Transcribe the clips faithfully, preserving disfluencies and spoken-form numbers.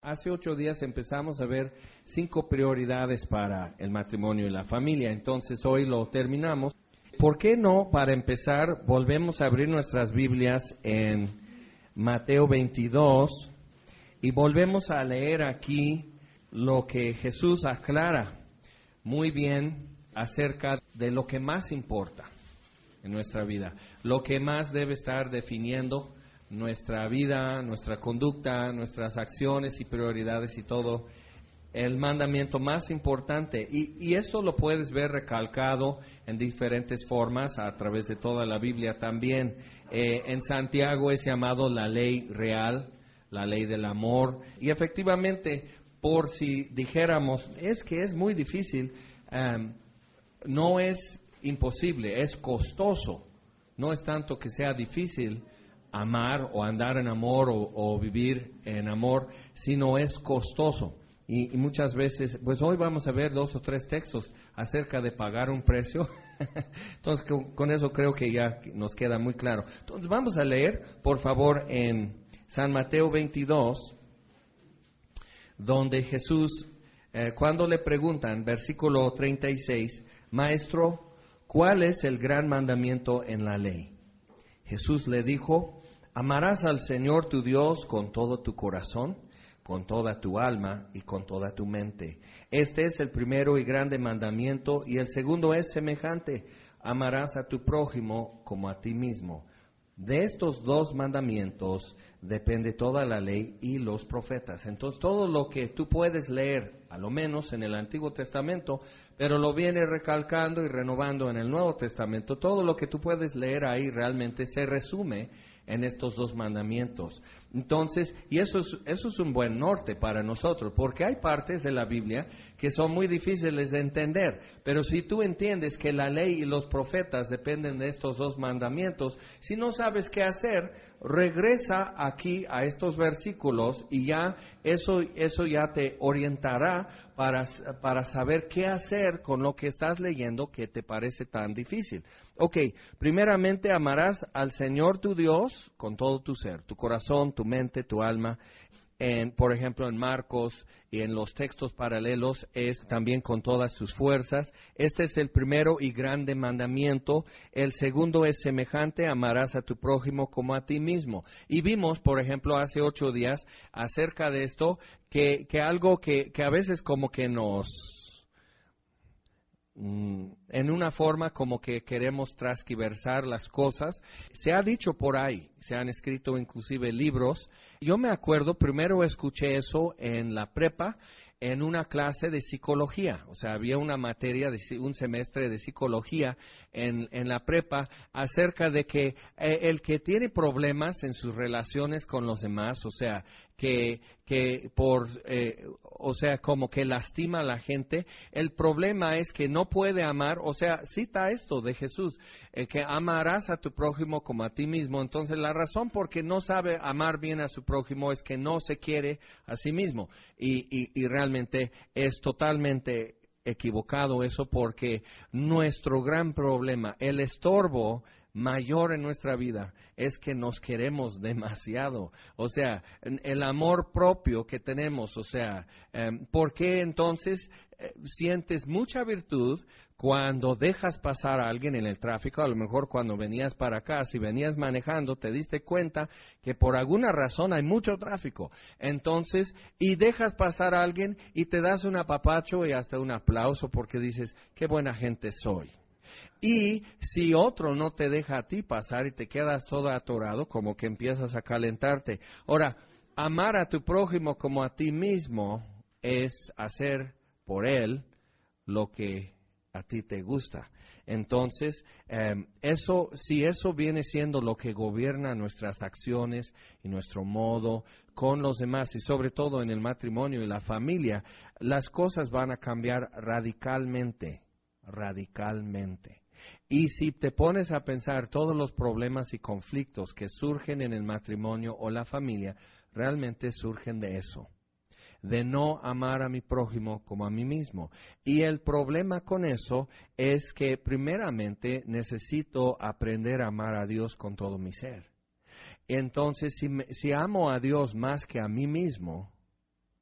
Hace ocho días empezamos a ver cinco prioridades para el matrimonio y la familia, entonces hoy lo terminamos. ¿Por qué no, para empezar, volvemos a abrir nuestras Biblias en Mateo veintidós y volvemos a leer aquí lo que Jesús aclara muy bien acerca de lo que más importa en nuestra vida, lo que más debe estar definiendo nuestra vida, nuestra conducta, nuestras acciones y prioridades y todo, el mandamiento más importante. Y, y eso lo puedes ver recalcado en diferentes formas a través de toda la Biblia también. Eh, en Santiago es llamado la ley real, la ley del amor. Y efectivamente, por si dijéramos, es que es muy difícil, um, no es imposible, es costoso. No es tanto que sea difícil amar o andar en amor o, o vivir en amor, sino es costoso. Y, y muchas veces, pues hoy vamos a ver dos o tres textos acerca de pagar un precio. Entonces, con, con eso creo que ya nos queda muy claro. Entonces, vamos a leer, por favor, en San Mateo veintidós, donde Jesús, eh, cuando le preguntan, versículo treinta y seis, Maestro, ¿cuál es el gran mandamiento en la ley? Jesús le dijo, amarás al Señor tu Dios con todo tu corazón, con toda tu alma y con toda tu mente. Este es el primero y grande mandamiento, y el segundo es semejante, amarás a tu prójimo como a ti mismo. De estos dos mandamientos depende toda la ley y los profetas. Entonces, todo lo que tú puedes leer, a lo menos en el Antiguo Testamento, pero lo viene recalcando y renovando en el Nuevo Testamento, todo lo que tú puedes leer ahí realmente se resume en estos dos mandamientos. Entonces, y eso es, eso es un buen norte para nosotros, porque hay partes de la Biblia que son muy difíciles de entender, pero si tú entiendes que la ley y los profetas dependen de estos dos mandamientos, si no sabes qué hacer, regresa aquí a estos versículos y ya eso, eso ya te orientará para, para saber qué hacer con lo que estás leyendo que te parece tan difícil. Ok, primeramente amarás al Señor tu Dios con todo tu ser, tu corazón, tu mente, tu alma. En, por ejemplo, en Marcos y en los textos paralelos es también con todas tus fuerzas. Este es el primero y grande mandamiento. El segundo es semejante, amarás a tu prójimo como a ti mismo. Y vimos, por ejemplo, hace ocho días acerca de esto, que, que algo que, que a veces como que nos... en una forma como que queremos transquiversar las cosas. Se ha dicho por ahí, se han escrito inclusive libros. Yo me acuerdo, primero escuché eso en la prepa, en una clase de psicología. O sea, había una materia, de un semestre de psicología en, en la prepa acerca de que eh, el que tiene problemas en sus relaciones con los demás, o sea, que, que por, eh, o sea, como que lastima a la gente, el problema es que no puede amar, o sea, cita esto de Jesús, eh, que amarás a tu prójimo como a ti mismo. Entonces, la razón por qué no sabe amar bien a su prójimo es que no se quiere a sí mismo. Y, y, y realmente es totalmente equivocado eso, porque nuestro gran problema, el estorbo mayor en nuestra vida, es que nos queremos demasiado. O sea, el amor propio que tenemos, o sea, eh, ¿por qué entonces eh, sientes mucha virtud cuando dejas pasar a alguien en el tráfico? A lo mejor cuando venías para acá, si venías manejando, te diste cuenta que por alguna razón hay mucho tráfico. Entonces, y dejas pasar a alguien y te das un apapacho y hasta un aplauso porque dices, qué buena gente soy. Y si otro no te deja a ti pasar y te quedas todo atorado, como que empiezas a calentarte. Ahora, amar a tu prójimo como a ti mismo es hacer por él lo que a ti te gusta. Entonces, eh, eso, si eso viene siendo lo que gobierna nuestras acciones y nuestro modo con los demás, y sobre todo en el matrimonio y la familia, las cosas van a cambiar radicalmente, radicalmente. Y si te pones a pensar todos los problemas y conflictos que surgen en el matrimonio o la familia, realmente surgen de eso, de no amar a mi prójimo como a mí mismo. Y el problema con eso es que primeramente necesito aprender a amar a Dios con todo mi ser. Entonces, si, me, si amo a Dios más que a mí mismo,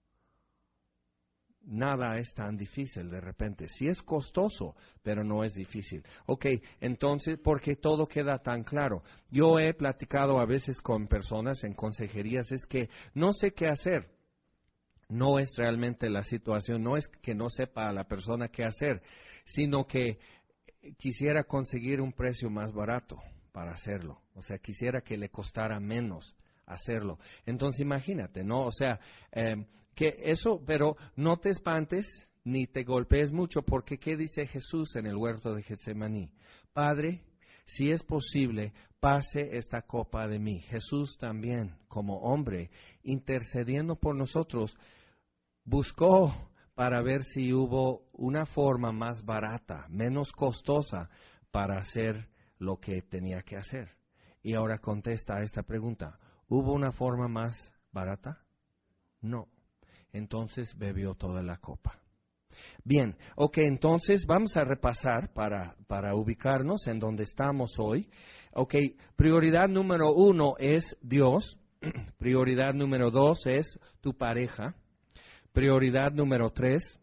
nada es tan difícil de repente. Sí es costoso, pero no es difícil. Ok, entonces, porque todo queda tan claro. Yo he platicado a veces con personas en consejerías, es que no sé qué hacer. No es realmente la situación, no es que no sepa a la persona qué hacer, sino que quisiera conseguir un precio más barato para hacerlo. O sea, quisiera que le costara menos hacerlo. Entonces, imagínate, ¿no? O sea, eh, que eso, pero no te espantes ni te golpees mucho, porque ¿qué dice Jesús en el huerto de Getsemaní? Padre, si es posible, pase esta copa de mí. Jesús también, como hombre, intercediendo por nosotros, buscó para ver si hubo una forma más barata, menos costosa para hacer lo que tenía que hacer. Y ahora contesta a esta pregunta, ¿hubo una forma más barata? No. Entonces bebió toda la copa. Bien, ok, entonces vamos a repasar para, para ubicarnos en donde estamos hoy. Ok, prioridad número uno es Dios, prioridad número dos es tu pareja, prioridad número tres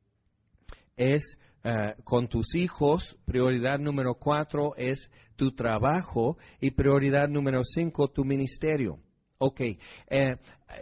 es uh, con tus hijos, prioridad número cuatro es tu trabajo y prioridad número cinco tu ministerio. Ok, eh,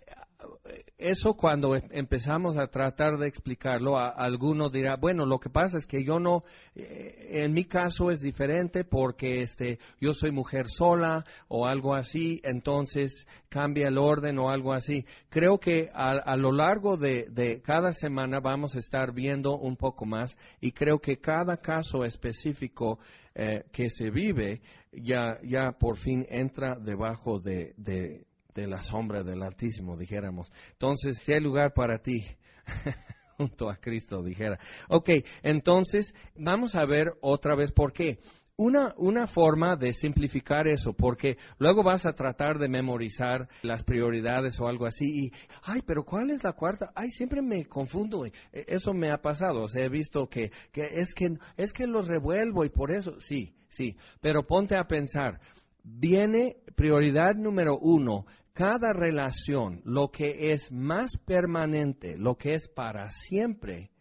eso cuando empezamos a tratar de explicarlo, a, a alguno dirá, bueno, lo que pasa es que yo no, eh, en mi caso es diferente porque este, yo soy mujer sola o algo así, entonces cambia el orden o algo así. Creo que a, a lo largo de, de cada semana vamos a estar viendo un poco más y creo que cada caso específico eh, que se vive ya, ya por fin entra debajo de... de de la sombra del Altísimo, dijéramos. Entonces, si hay lugar para ti, junto a Cristo, dijera. Ok, entonces, vamos a ver otra vez por qué. Una, una forma de simplificar eso, porque luego vas a tratar de memorizar las prioridades o algo así, y, ay, pero ¿cuál es la cuarta? Ay, siempre me confundo, eso me ha pasado, o sea, he visto que, que es que es que los revuelvo y por eso, sí, sí, pero ponte a pensar, viene prioridad número uno, cada relación, lo que es más permanente, lo que es para siempre,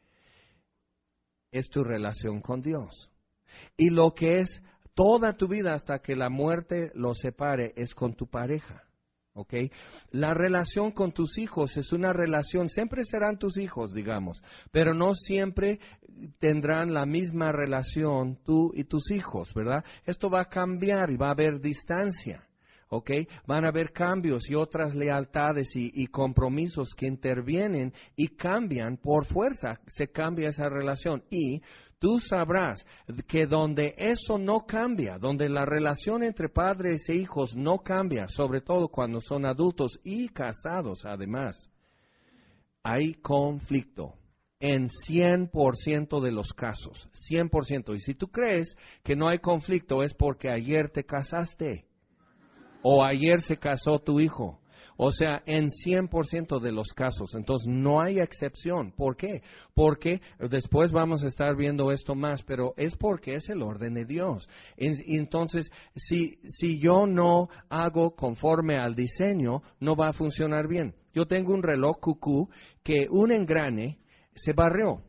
es tu relación con Dios. Y lo que es toda tu vida hasta que la muerte los separe es con tu pareja. ¿Ok? La relación con tus hijos es una relación, siempre serán tus hijos, digamos, pero no siempre tendrán la misma relación tú y tus hijos, ¿verdad? Esto va a cambiar y va a haber distancia. ¿Ok? Van a haber cambios y otras lealtades y, y compromisos que intervienen y cambian por fuerza, se cambia esa relación. Y tú sabrás que donde eso no cambia, donde la relación entre padres e hijos no cambia, sobre todo cuando son adultos y casados además, hay conflicto. En cien por ciento de los casos, cien por ciento. Y si tú crees que no hay conflicto es porque ayer te casaste. O ayer se casó tu hijo. O sea, en cien por ciento de los casos. Entonces, no hay excepción. ¿Por qué? Porque después vamos a estar viendo esto más, pero es porque es el orden de Dios. Entonces, si, si yo no hago conforme al diseño, no va a funcionar bien. Yo tengo un reloj cucú que un engrane se barrió.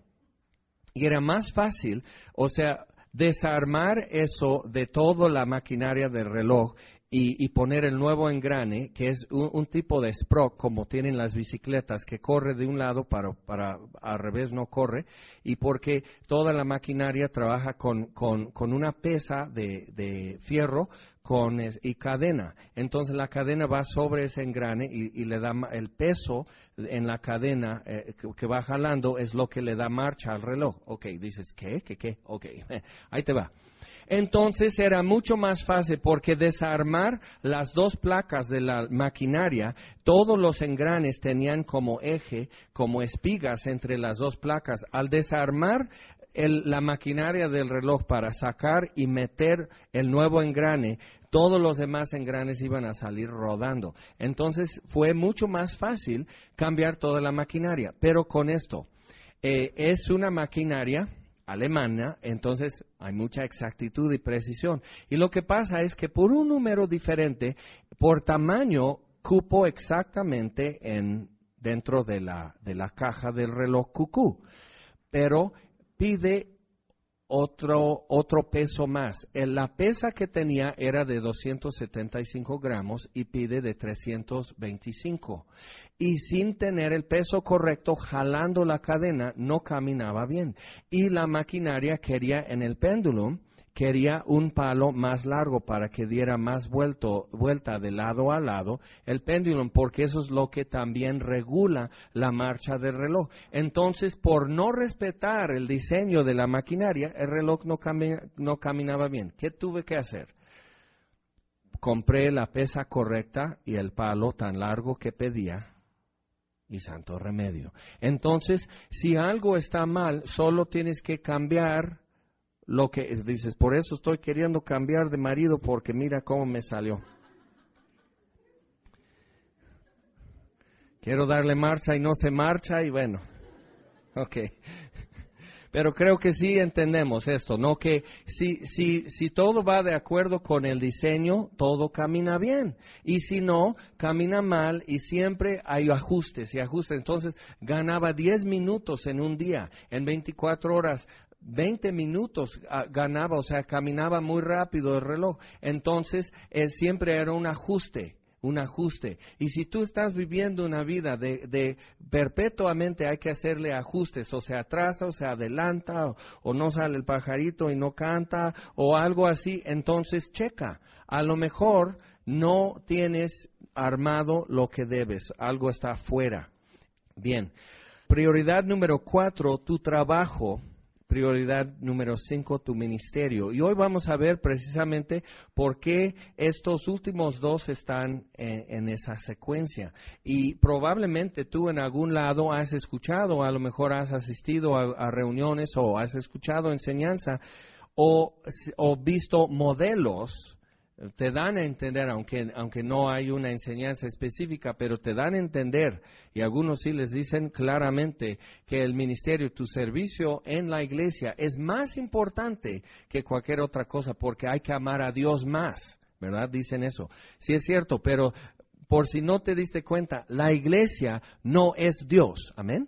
Y era más fácil, o sea, desarmar eso de toda la maquinaria del reloj y, y poner el nuevo engrane, que es un, un tipo de sprock, como tienen las bicicletas, que corre de un lado para, para al revés no corre, y porque toda la maquinaria trabaja con, con, con una pesa de, de fierro con es, y cadena. Entonces la cadena va sobre ese engrane y, y le da el peso en la cadena eh, que, que va jalando es lo que le da marcha al reloj. Ok, dices, ¿qué? ¿Qué? ¿Qué? Ok, ahí te va. Entonces era mucho más fácil porque desarmar las dos placas de la maquinaria, todos los engranes tenían como eje, como espigas entre las dos placas. Al desarmar el, la maquinaria del reloj para sacar y meter el nuevo engrane, todos los demás engranes iban a salir rodando. Entonces fue mucho más fácil cambiar toda la maquinaria. Pero con esto, eh, es una maquinaria alemana, entonces hay mucha exactitud y precisión. Y lo que pasa es que por un número diferente, por tamaño, cupo exactamente en dentro de la, de la caja del reloj cucú. Pero pide otro, otro peso más. La pesa que tenía era de doscientos setenta y cinco gramos y pide de trescientos veinticinco. Y sin tener el peso correcto, jalando la cadena, no caminaba bien. Y la maquinaria quería en el péndulo, quería un palo más largo para que diera más vuelto, vuelta de lado a lado el péndulo, porque eso es lo que también regula la marcha del reloj. Entonces, por no respetar el diseño de la maquinaria, el reloj no, cami- no caminaba bien. ¿Qué tuve que hacer? Compré la pesa correcta y el palo tan largo que pedía. Y santo remedio. Entonces, si algo está mal, solo tienes que cambiar lo que dices. Por eso estoy queriendo cambiar de marido, porque mira cómo me salió. Quiero darle marcha y no se marcha y bueno. Ok. Pero creo que sí entendemos esto, ¿no? Que si, si, si todo va de acuerdo con el diseño, todo camina bien. Y si no, camina mal y siempre hay ajustes y ajustes. Entonces, ganaba diez minutos en un día, en veinticuatro horas. veinte minutos uh, ganaba, o sea, caminaba muy rápido el reloj. Entonces, él siempre era un ajuste. Un ajuste. Y si tú estás viviendo una vida de, de perpetuamente hay que hacerle ajustes, o se atrasa, o se adelanta, o, o no sale el pajarito y no canta, o algo así, entonces checa. A lo mejor no tienes armado lo que debes, algo está afuera. Bien. Prioridad número cuatro, tu trabajo. Prioridad número cinco, tu ministerio. Y hoy vamos a ver precisamente por qué estos últimos dos están en, en esa secuencia. Y probablemente tú en algún lado has escuchado, a lo mejor has asistido a, a reuniones o has escuchado enseñanza o, o visto modelos. Te dan a entender, aunque, aunque no hay una enseñanza específica, pero te dan a entender, y algunos sí les dicen claramente que el ministerio, tu servicio en la iglesia es más importante que cualquier otra cosa, porque hay que amar a Dios más, ¿verdad? Dicen eso. Sí es cierto, pero por si no te diste cuenta, la iglesia no es Dios, ¿amén?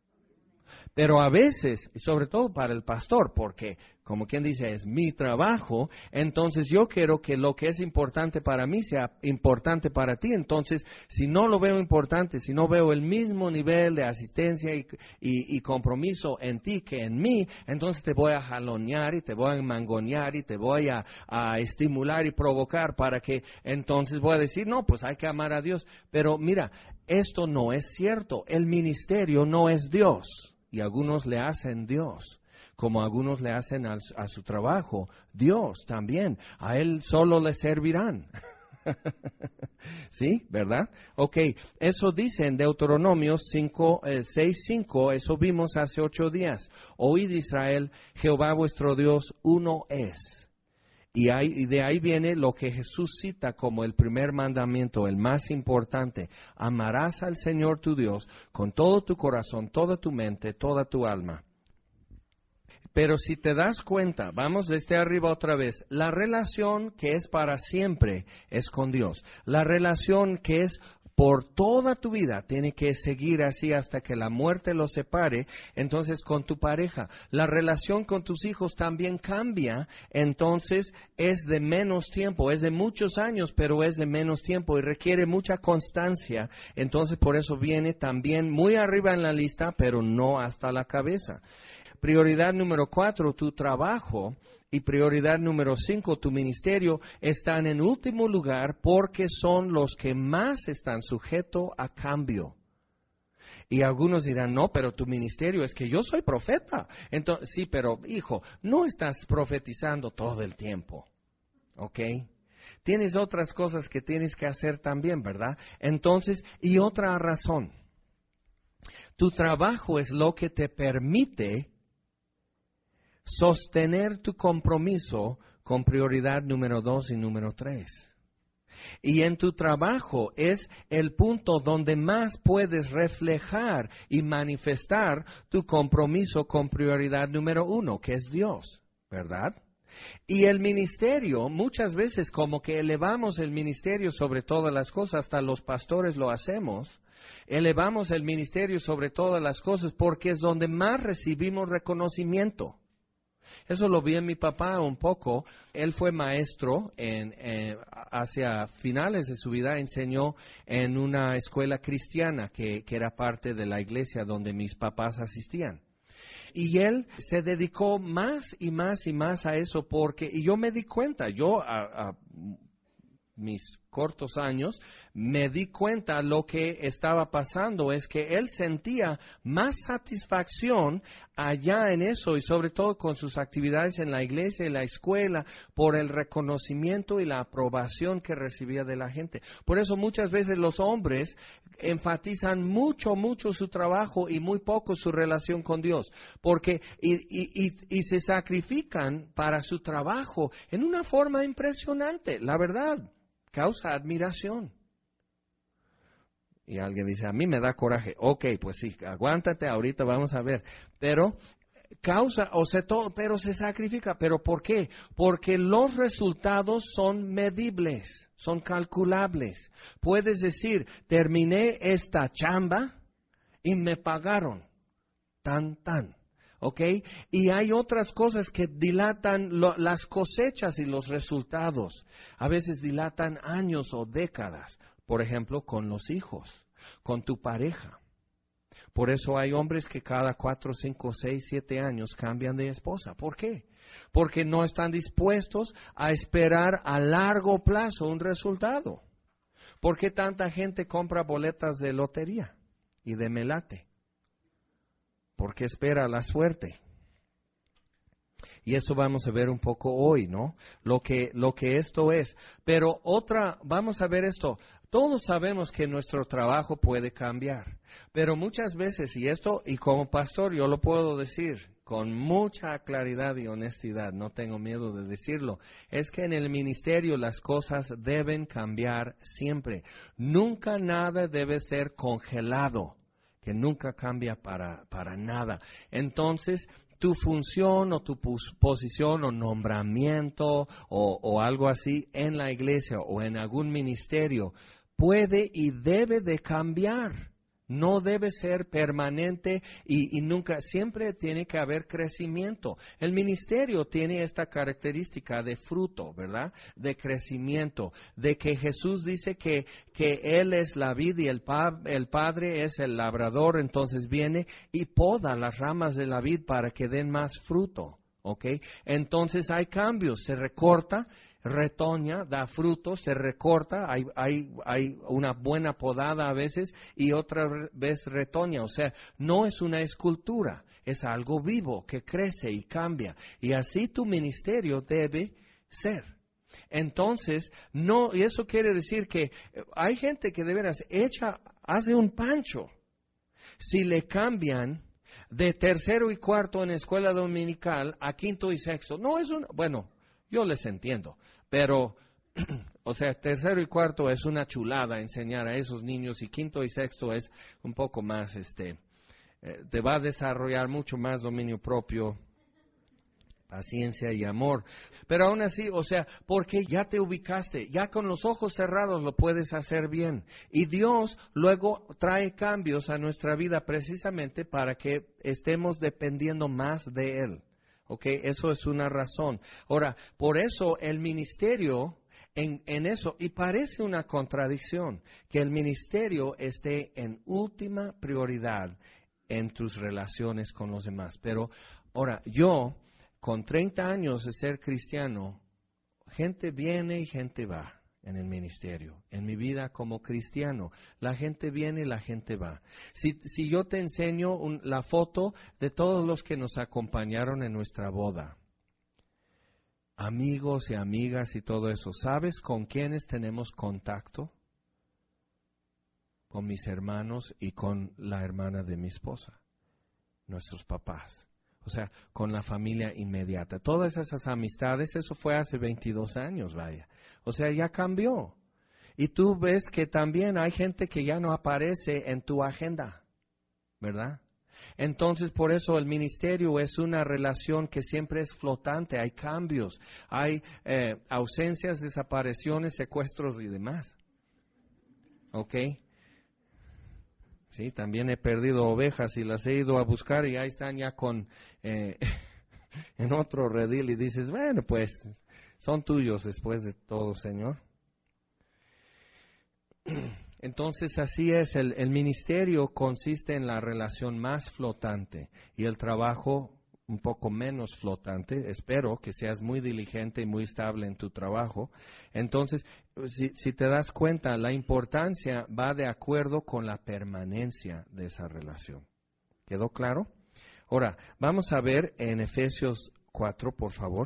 Pero a veces, y sobre todo para el pastor, porque como quien dice, es mi trabajo, entonces yo quiero que lo que es importante para mí sea importante para ti. Entonces, si no lo veo importante, si no veo el mismo nivel de asistencia y, y, y compromiso en ti que en mí, entonces te voy a jalonear y te voy a mangonear y te voy a, a estimular y provocar para que entonces voy a decir, no, pues hay que amar a Dios. Pero mira, esto no es cierto. El ministerio no es Dios. Y algunos le hacen Dios, como algunos le hacen a, a su trabajo. Dios también, a Él solo le servirán. ¿Sí? ¿Verdad? Ok, eso dice en Deuteronomio cinco, eh, seis, cinco, eso vimos hace ocho días. Oíd Israel, Jehová vuestro Dios, uno es. Y, hay, y de ahí viene lo que Jesús cita como el primer mandamiento, el más importante. Amarás al Señor tu Dios con todo tu corazón, toda tu mente, toda tu alma. Pero si te das cuenta, vamos desde arriba otra vez, la relación que es para siempre es con Dios. La relación que es por toda tu vida tiene que seguir así hasta que la muerte los separe. Entonces, con tu pareja, la relación con tus hijos también cambia. Entonces, es de menos tiempo, es de muchos años, pero es de menos tiempo y requiere mucha constancia. Entonces, por eso viene también muy arriba en la lista, pero no hasta la cabeza. Prioridad número cuatro, tu trabajo. Y prioridad número cinco, tu ministerio, están en último lugar porque son los que más están sujetos a cambio. Y algunos dirán, no, pero tu ministerio es que yo soy profeta. Entonces, sí, pero hijo, no estás profetizando todo el tiempo, ¿ok? Tienes otras cosas que tienes que hacer también, ¿verdad? Entonces, y otra razón, tu trabajo es lo que te permite sostener tu compromiso con prioridad número dos y número tres. Y en tu trabajo es el punto donde más puedes reflejar y manifestar tu compromiso con prioridad número uno, que es Dios, ¿verdad? Y el ministerio, muchas veces como que elevamos el ministerio sobre todas las cosas, hasta los pastores lo hacemos. Elevamos el ministerio sobre todas las cosas porque es donde más recibimos reconocimiento. Eso lo vi en mi papá un poco. Él fue maestro en, en, hacia finales de su vida, enseñó en una escuela cristiana que, que era parte de la iglesia donde mis papás asistían. Y él se dedicó más y más y más a eso porque, y yo me di cuenta, yo a, a mis cortos años, me di cuenta lo que estaba pasando, es que él sentía más satisfacción allá en eso y sobre todo con sus actividades en la iglesia y la escuela por el reconocimiento y la aprobación que recibía de la gente. Por eso muchas veces los hombres enfatizan mucho, mucho su trabajo y muy poco su relación con Dios, porque y, y, y, y se sacrifican para su trabajo en una forma impresionante, la verdad. Causa admiración. Y alguien dice, a mí me da coraje. Ok, pues sí, aguántate, ahorita vamos a ver. Pero causa, o sea, todo, pero se sacrifica. ¿Pero por qué? Porque los resultados son medibles, son calculables. Puedes decir, terminé esta chamba y me pagaron. Tan, tan. ¿Ok? Y hay otras cosas que dilatan lo, las cosechas y los resultados. A veces dilatan años o décadas. Por ejemplo, con los hijos, con tu pareja. Por eso hay hombres que cada cuatro, cinco, seis, siete años cambian de esposa. ¿Por qué? Porque no están dispuestos a esperar a largo plazo un resultado. ¿Por qué tanta gente compra boletas de lotería y de melate? Porque espera la suerte. Y eso vamos a ver un poco hoy, ¿no? Lo que, lo que esto es. Pero otra, vamos a ver esto. Todos sabemos que nuestro trabajo puede cambiar. Pero muchas veces, y esto, y como pastor yo lo puedo decir con mucha claridad y honestidad, no tengo miedo de decirlo, es que en el ministerio las cosas deben cambiar siempre. Nunca nada debe ser congelado, que nunca cambia para, para nada. Entonces, tu función o tu pos- posición o nombramiento o, o algo así en la iglesia o en algún ministerio puede y debe de cambiar. No debe ser permanente y, y nunca, siempre tiene que haber crecimiento. El ministerio tiene esta característica de fruto, ¿verdad? De crecimiento, de que Jesús dice que, que Él es la vid y el, pa, el Padre es el labrador, entonces viene y poda las ramas de la vid para que den más fruto, ¿ok? Entonces hay cambios, se recorta, retoña, da fruto, se recorta, hay, hay, hay una buena podada a veces y otra vez retoña. O sea, no es una escultura, es algo vivo que crece y cambia. Y así tu ministerio debe ser. Entonces, no, y eso quiere decir que hay gente que de veras echa, hace un pancho. Si le cambian de tercero y cuarto en escuela dominical a quinto y sexto, no es un, bueno, yo les entiendo, pero, o sea, tercero y cuarto es una chulada enseñar a esos niños y quinto y sexto es un poco más, este, eh, te va a desarrollar mucho más dominio propio, paciencia y amor. Pero aún así, o sea, porque ya te ubicaste, ya con los ojos cerrados lo puedes hacer bien. Y Dios luego trae cambios a nuestra vida precisamente para que estemos dependiendo más de Él. ¿Ok? Eso es una razón. Ahora, por eso el ministerio, en, en eso, y parece una contradicción, que el ministerio esté en última prioridad en tus relaciones con los demás. Pero, ahora, yo, con treinta años de ser cristiano, gente viene y gente va en el ministerio, en mi vida como cristiano. La gente viene y la gente va. Si, si yo te enseño un, la foto de todos los que nos acompañaron en nuestra boda, amigos y amigas y todo eso, ¿sabes con quiénes tenemos contacto? Con mis hermanos y con la hermana de mi esposa, nuestros papás. O sea, con la familia inmediata. Todas esas amistades, eso fue hace veintidós años, vaya. O sea, ya cambió. Y tú ves que también hay gente que ya no aparece en tu agenda, ¿verdad? Entonces, por eso el ministerio es una relación que siempre es flotante. Hay cambios, hay eh, ausencias, desapariciones, secuestros y demás. ¿Ok? Sí, también he perdido ovejas y las he ido a buscar y ahí están ya con eh, en otro redil y dices, bueno, pues son tuyos después de todo, Señor. Entonces así es, el, el ministerio consiste en la relación más flotante y el trabajo un poco menos flotante. Espero que seas muy diligente y muy estable en tu trabajo. Entonces, si, si te das cuenta, la importancia va de acuerdo con la permanencia de esa relación. ¿Quedó claro? Ahora, vamos a ver en Efesios cuatro, por favor.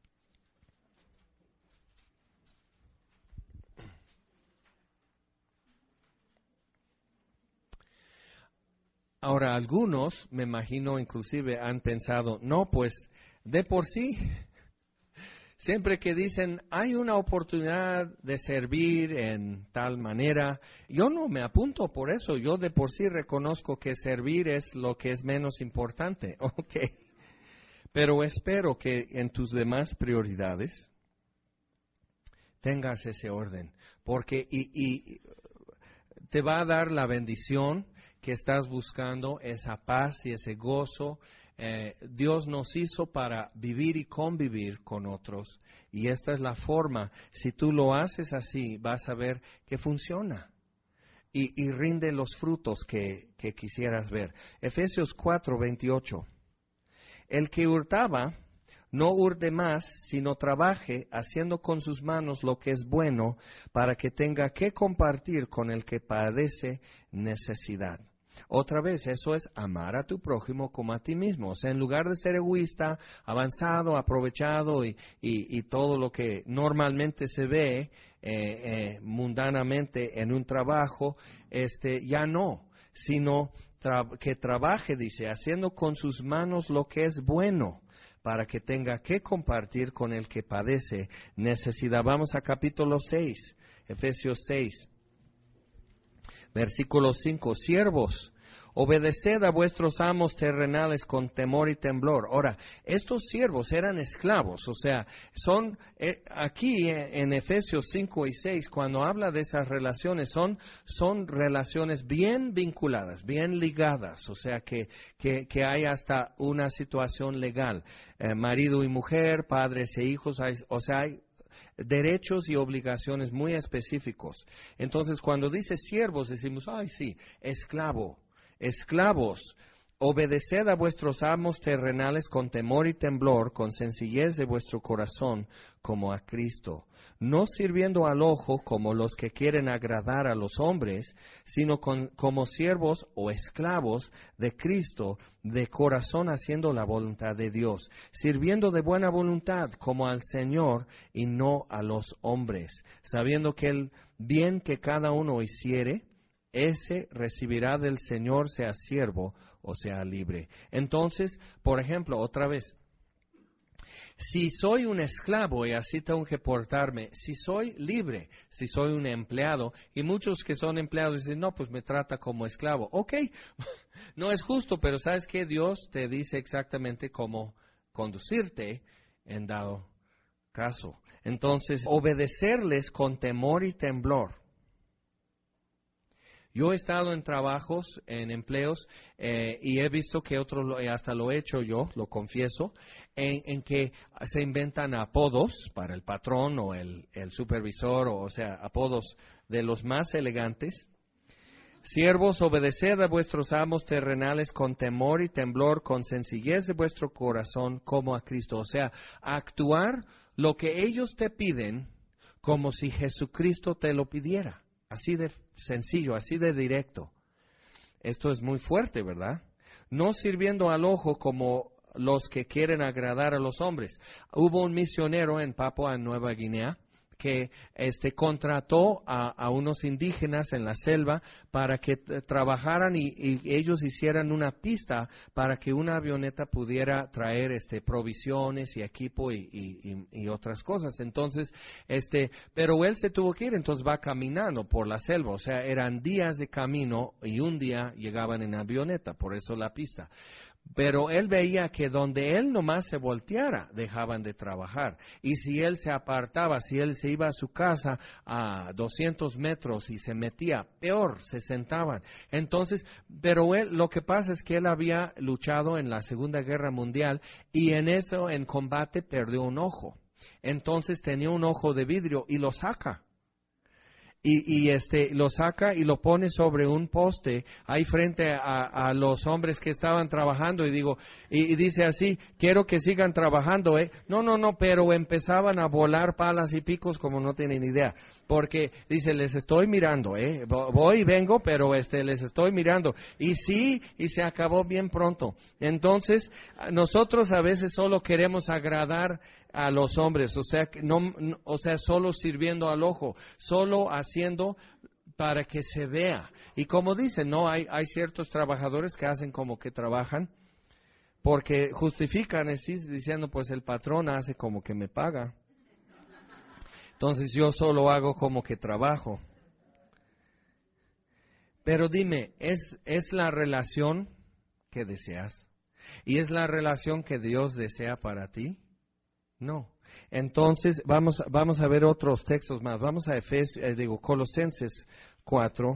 Ahora, algunos, me imagino, inclusive han pensado, no, pues, de por sí, siempre que dicen, hay una oportunidad de servir en tal manera, yo no me apunto por eso, yo de por sí reconozco que servir es lo que es menos importante, ok. Pero espero que en tus demás prioridades tengas ese orden, porque y, y te va a dar la bendición que estás buscando, esa paz y ese gozo. Eh, Dios nos hizo para vivir y convivir con otros, y esta es la forma. Si tú lo haces así, vas a ver que funciona y, y rinde los frutos que, que quisieras ver. Efesios cuatro, veintiocho. El que hurtaba, no hurte más, sino trabaje haciendo con sus manos lo que es bueno, para que tenga que compartir con el que padece necesidad. Otra vez, eso es amar a tu prójimo como a ti mismo. O sea, en lugar de ser egoísta, avanzado, aprovechado y, y, y todo lo que normalmente se ve eh, eh, mundanamente en un trabajo, este, ya no, sino tra- que trabaje, dice, haciendo con sus manos lo que es bueno, para que tenga que compartir con el que padece necesidad. Vamos a capítulo seis, Efesios seis. Versículo cinco, siervos, obedeced a vuestros amos terrenales con temor y temblor. Ahora, estos siervos eran esclavos, o sea, son eh, aquí en Efesios cinco y seis, cuando habla de esas relaciones, son, son relaciones bien vinculadas, bien ligadas, o sea, que, que, que hay hasta una situación legal, eh, marido y mujer, padres e hijos, hay, o sea, hay derechos y obligaciones muy específicos. Entonces, cuando dice siervos, decimos, ay, sí, esclavo, esclavos, obedeced a vuestros amos terrenales con temor y temblor, con sencillez de vuestro corazón, como a Cristo, no sirviendo al ojo como los que quieren agradar a los hombres, sino con, como siervos o esclavos de Cristo, de corazón haciendo la voluntad de Dios, sirviendo de buena voluntad como al Señor y no a los hombres, sabiendo que el bien que cada uno hiciere, ese recibirá del Señor, sea siervo o sea libre. Entonces, por ejemplo, otra vez, si soy un esclavo y así tengo que portarme, si soy libre, si soy un empleado, y muchos que son empleados dicen, no, pues me trata como esclavo. Ok, no es justo, pero ¿sabes qué? Dios te dice exactamente cómo conducirte en dado caso. Entonces, obedecerles con temor y temblor. Yo he estado en trabajos, en empleos, eh, y he visto que otros, lo, hasta lo he hecho yo, lo confieso, en, en que se inventan apodos para el patrón o el, el supervisor, o, o sea, apodos de los más elegantes. Siervos, obedeced a vuestros amos terrenales con temor y temblor, con sencillez de vuestro corazón, como a Cristo. O sea, actuar lo que ellos te piden como si Jesucristo te lo pidiera. Así de sencillo, así de directo. Esto es muy fuerte, ¿verdad? No sirviendo al ojo como los que quieren agradar a los hombres. Hubo un misionero en Papua Nueva Guinea que este, contrató a, a unos indígenas en la selva para que t- trabajaran y, y ellos hicieran una pista para que una avioneta pudiera traer este, provisiones y equipo y, y, y, y otras cosas. Entonces, este, pero él se tuvo que ir, entonces va caminando por la selva, o sea, eran días de camino y un día llegaban en avioneta, por eso la pista. Pero él veía que donde él nomás se volteara, dejaban de trabajar. Y si él se apartaba, si él se iba a su casa a doscientos metros y se metía, peor, se sentaban. Entonces, pero él, lo que pasa es que él había luchado en la Segunda Guerra Mundial y en eso, en combate, perdió un ojo. Entonces tenía un ojo de vidrio y lo saca. Y, y este lo saca y lo pone sobre un poste ahí frente a, a los hombres que estaban trabajando y digo y, y dice así, quiero que sigan trabajando, ¿eh? No, no, no, pero empezaban a volar palas y picos como no tienen idea, porque dice, les estoy mirando, ¿eh? Voy y vengo, pero este les estoy mirando. Y sí, y se acabó bien pronto. Entonces, nosotros a veces solo queremos agradar a los hombres, o sea, no, no, o sea, solo sirviendo al ojo, solo haciendo para que se vea. Y como dicen, no, hay, hay ciertos trabajadores que hacen como que trabajan, porque justifican así, diciendo, pues el patrón hace como que me paga. Entonces yo solo hago como que trabajo. Pero dime, ¿es, es la relación que deseas? ¿Y es la relación que Dios desea para ti? No. Entonces, vamos, vamos a ver otros textos más. Vamos a Efesios, eh, digo, Colosenses cuatro.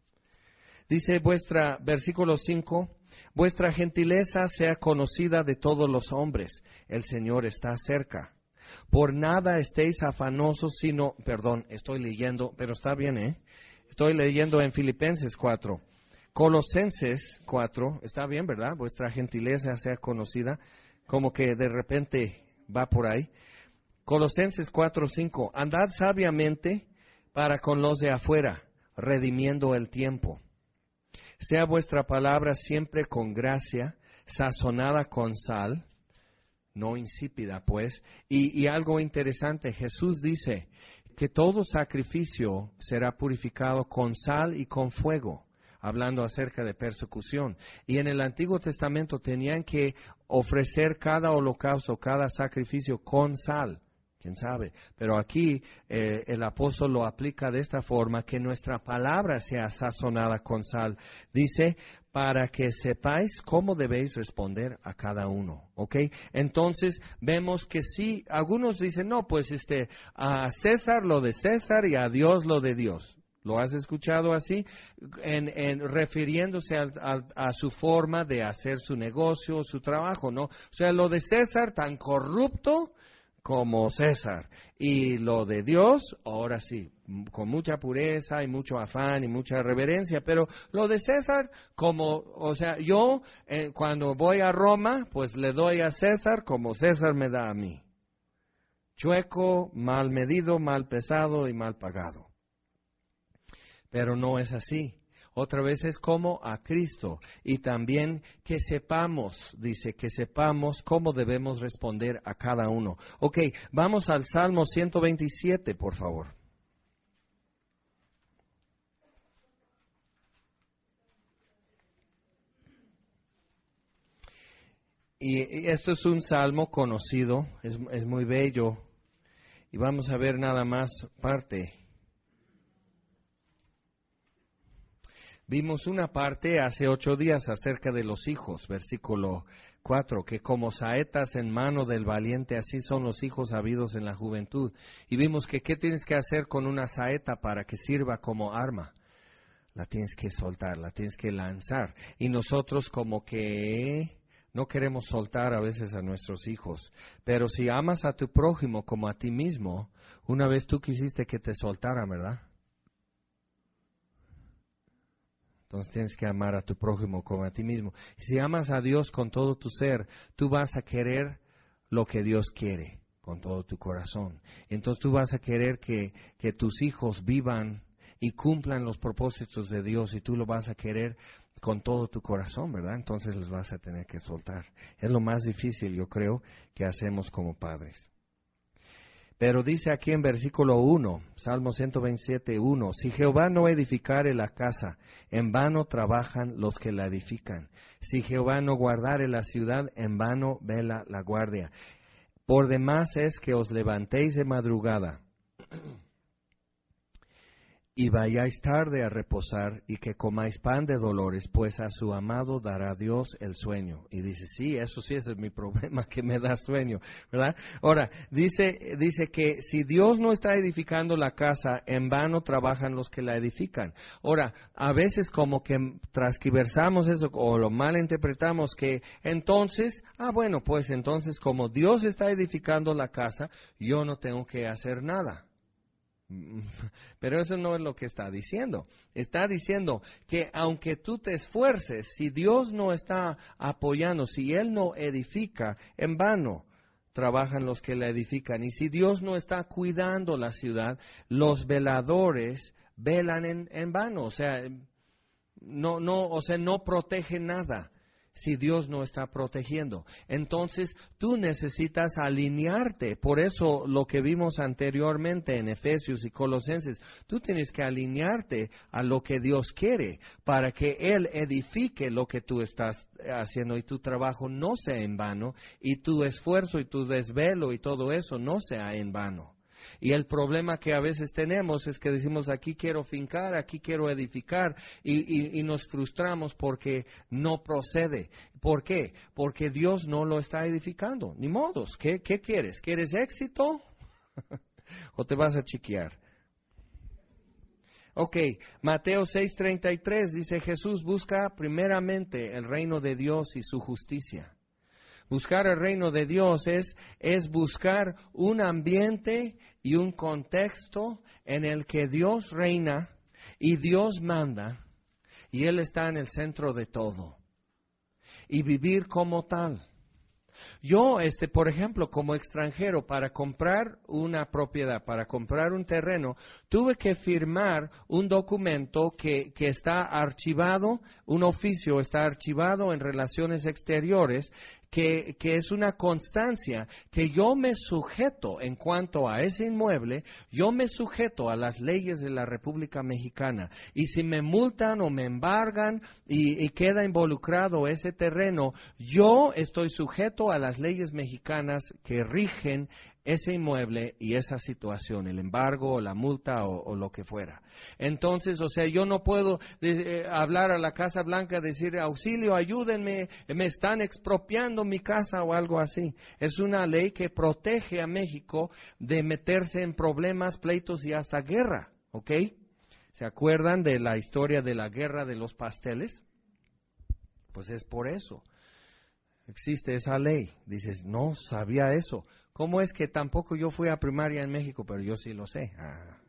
Dice vuestra, versículo cinco, vuestra gentileza sea conocida de todos los hombres. El Señor está cerca. Por nada estéis afanosos, sino, perdón, estoy leyendo, pero está bien, ¿eh? Estoy leyendo en Filipenses cuatro. Colosenses cuatro, está bien, ¿verdad? Vuestra gentileza sea conocida, como que de repente va por ahí. Colosenses cuatro cinco. Andad sabiamente para con los de afuera, redimiendo el tiempo. Sea vuestra palabra siempre con gracia, sazonada con sal, no insípida, pues. Y, y algo interesante, Jesús dice que todo sacrificio será purificado con sal y con fuego, hablando acerca de persecución. Y en el Antiguo Testamento tenían que ofrecer cada holocausto, cada sacrificio con sal. ¿Quién sabe? Pero aquí eh, el apóstol lo aplica de esta forma, que nuestra palabra sea sazonada con sal. Dice, para que sepáis cómo debéis responder a cada uno. ¿Ok? Entonces, vemos que sí, algunos dicen, no, pues este, a César lo de César y a Dios lo de Dios. ¿Lo has escuchado así? En, en refiriéndose a, a, a su forma de hacer su negocio, su trabajo, ¿no? O sea, lo de César tan corrupto como César. Y lo de Dios, ahora sí, con mucha pureza y mucho afán y mucha reverencia. Pero lo de César, como, o sea, yo eh, cuando voy a Roma, pues le doy a César como César me da a mí. Chueco, mal medido, mal pesado y mal pagado. Pero no es así. Otra vez es como a Cristo. Y también que sepamos, dice, que sepamos cómo debemos responder a cada uno. Ok, vamos al Salmo ciento veintisiete, por favor. Y esto es un salmo conocido, es, es muy bello. Y vamos a ver nada más parte. Vimos una parte hace ocho días acerca de los hijos, versículo cuatro, que como saetas en mano del valiente, así son los hijos habidos en la juventud. Y vimos que qué tienes que hacer con una saeta para que sirva como arma. La tienes que soltar, la tienes que lanzar. Y nosotros como que no queremos soltar a veces a nuestros hijos. Pero si amas a tu prójimo como a ti mismo, una vez tú quisiste que te soltaran, ¿verdad? Entonces tienes que amar a tu prójimo como a ti mismo. Si amas a Dios con todo tu ser, tú vas a querer lo que Dios quiere con todo tu corazón. Entonces tú vas a querer que, que tus hijos vivan y cumplan los propósitos de Dios y tú lo vas a querer con todo tu corazón, ¿verdad? Entonces los vas a tener que soltar. Es lo más difícil, yo creo, que hacemos como padres. Pero dice aquí en versículo uno, Salmo ciento veintisiete, uno, si Jehová no edificare la casa, en vano trabajan los que la edifican. Si Jehová no guardare la ciudad, en vano vela la guardia. Por demás es que os levantéis de madrugada y vayáis tarde a reposar y que comáis pan de dolores, pues a su amado dará Dios el sueño. Y dice, sí, eso sí, ese es mi problema, que me da sueño, ¿verdad? Ahora, dice, dice que si Dios no está edificando la casa, en vano trabajan los que la edifican. Ahora, a veces como que transquiversamos eso o lo malinterpretamos, que entonces, ah, bueno, pues entonces como Dios está edificando la casa, yo no tengo que hacer nada. Pero eso no es lo que está diciendo. Está diciendo que aunque tú te esfuerces, si Dios no está apoyando, si Él no edifica, en vano trabajan los que la edifican. Y si Dios no está cuidando la ciudad, los veladores velan en, en vano. O sea, no, no, o sea, no protege nada si Dios no está protegiendo. Entonces, tú necesitas alinearte. Por eso, lo que vimos anteriormente en Efesios y Colosenses, tú tienes que alinearte a lo que Dios quiere para que Él edifique lo que tú estás haciendo y tu trabajo no sea en vano y tu esfuerzo y tu desvelo y todo eso no sea en vano. Y el problema que a veces tenemos es que decimos, aquí quiero fincar, aquí quiero edificar, y, y, y nos frustramos porque no procede. ¿Por qué? Porque Dios no lo está edificando. Ni modos. ¿Qué, qué quieres? ¿Quieres éxito? ¿O te vas a chiquear? Ok, Mateo seis treinta y tres dice, Jesús busca primeramente el reino de Dios y su justicia. Buscar el reino de Dios es, es buscar un ambiente y un contexto en el que Dios reina y Dios manda y Él está en el centro de todo. Y vivir como tal. Yo, este, por ejemplo, como extranjero, para comprar una propiedad, para comprar un terreno, tuve que firmar un documento que, que está archivado, un oficio está archivado en Relaciones Exteriores, que, que es una constancia que yo me sujeto en cuanto a ese inmueble, yo me sujeto a las leyes de la República Mexicana. Y si me multan o me embargan y, y queda involucrado ese terreno, yo estoy sujeto a las leyes mexicanas que rigen ese inmueble y esa situación, el embargo o la multa o, o lo que fuera. Entonces, o sea, yo no puedo de, eh, hablar a la Casa Blanca, decir, auxilio, ayúdenme, me están expropiando mi casa o algo así. Es una ley que protege a México de meterse en problemas, pleitos y hasta guerra, ¿ok? ¿Se acuerdan de la historia de la guerra de los pasteles? Pues es por eso. Existe esa ley. Dices, no sabía eso. ¿Cómo es que tampoco yo fui a primaria en México, pero yo sí lo sé? Ah.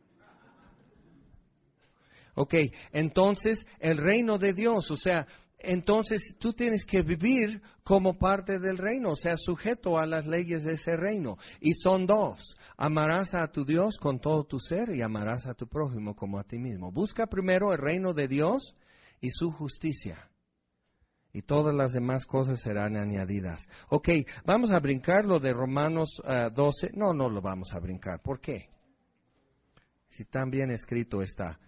Ok, entonces el reino de Dios, o sea, entonces tú tienes que vivir como parte del reino, o sea, sujeto a las leyes de ese reino. Y son dos, amarás a tu Dios con todo tu ser y amarás a tu prójimo como a ti mismo. Busca primero el reino de Dios y su justicia. Y todas las demás cosas serán añadidas. Ok, vamos a brincar lo de Romanos uh, doce. No, no lo vamos a brincar. ¿Por qué? Si tan bien escrito está.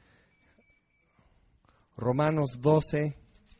Romanos doce,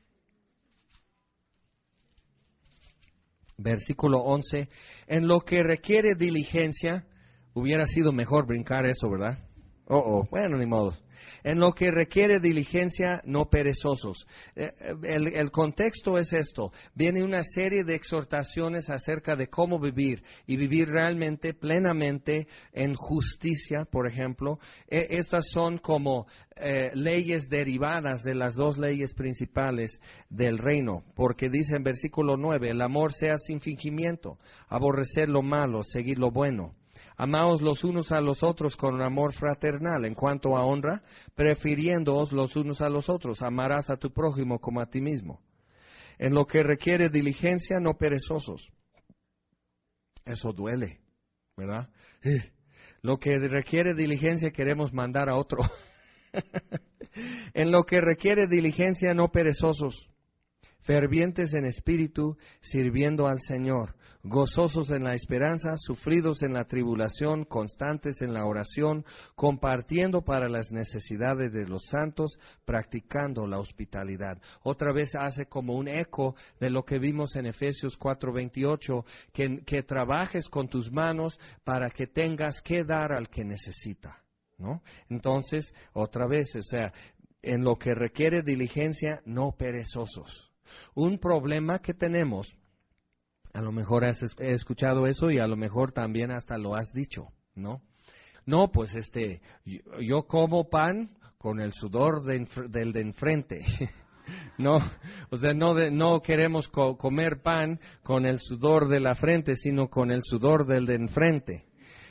versículo once. En lo que requiere diligencia, hubiera sido mejor brincar eso, ¿verdad? Oh, oh, bueno, ni modo. En lo que requiere diligencia, no perezosos. El, el contexto es esto. Viene una serie de exhortaciones acerca de cómo vivir y vivir realmente, plenamente en justicia, por ejemplo. Estas son como eh, leyes derivadas de las dos leyes principales del reino. Porque dice en versículo nueve, el amor sea sin fingimiento, aborrecer lo malo, seguir lo bueno. Amaos los unos a los otros con amor fraternal. En cuanto a honra, prefiriéndoos los unos a los otros. Amarás a tu prójimo como a ti mismo. En lo que requiere diligencia, no perezosos. Eso duele, ¿verdad? Lo que requiere diligencia queremos mandar a otro. En lo que requiere diligencia, no perezosos. Fervientes en espíritu, sirviendo al Señor, gozosos en la esperanza, sufridos en la tribulación, constantes en la oración, compartiendo para las necesidades de los santos, practicando la hospitalidad. Otra vez hace como un eco de lo que vimos en Efesios cuatro veintiocho, que, que trabajes con tus manos para que tengas que dar al que necesita. ¿no? Entonces, otra vez, o sea, en lo que requiere diligencia, no perezosos. Un problema que tenemos, a lo mejor has escuchado eso y a lo mejor también hasta lo has dicho, ¿no? No, pues este, yo, yo como pan con el sudor de, del de enfrente. No, o sea, no, de, no queremos co- comer pan con el sudor de la frente, sino con el sudor del de enfrente.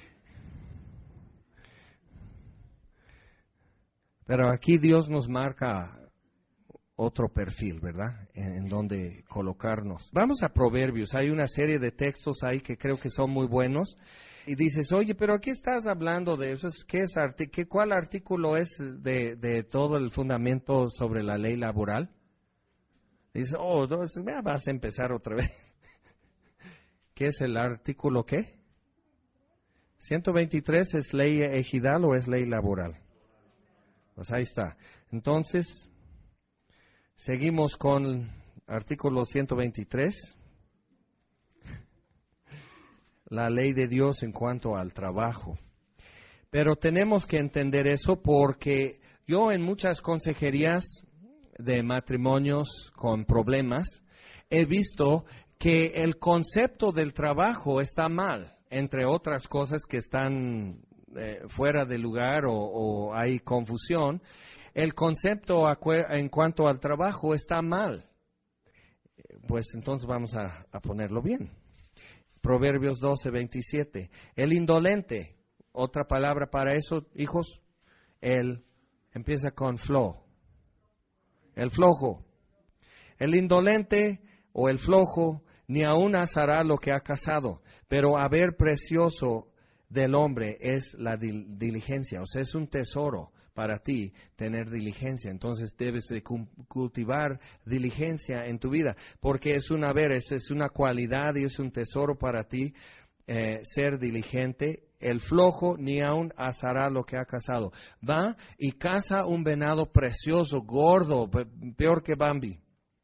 Pero aquí Dios nos marca otro perfil, ¿verdad? En, en donde colocarnos. Vamos a Proverbios. Hay una serie de textos ahí que creo que son muy buenos. Y dices, oye, pero aquí estás hablando de eso. ¿Qué es arti- qué, ¿Cuál artículo es de, de todo el fundamento sobre la ley laboral? Dices, oh, entonces ya vas a empezar otra vez. ¿Qué es el artículo qué? ciento veintitrés, ¿es ley ejidal o es ley laboral? Pues ahí está. Entonces, seguimos con artículo ciento veintitrés. La ley de Dios en cuanto al trabajo. Pero tenemos que entender eso porque yo en muchas consejerías de matrimonios con problemas he visto que el concepto del trabajo está mal, entre otras cosas que están eh, fuera de lugar o, o hay confusión. El concepto en cuanto al trabajo está mal. Pues entonces vamos a, a ponerlo bien. Proverbios doce, veintisiete. El indolente, otra palabra para eso, hijos, el empieza con flo. El flojo. El indolente o el flojo ni aun asará lo que ha cazado, pero haber precioso del hombre es la dil- diligencia, o sea, es un tesoro para ti tener diligencia. Entonces debes de cultivar diligencia en tu vida, porque es una ver, es, es una cualidad y es un tesoro para ti eh, ser diligente. El flojo ni aun asará lo que ha cazado. Va y caza un venado precioso, gordo, peor que Bambi.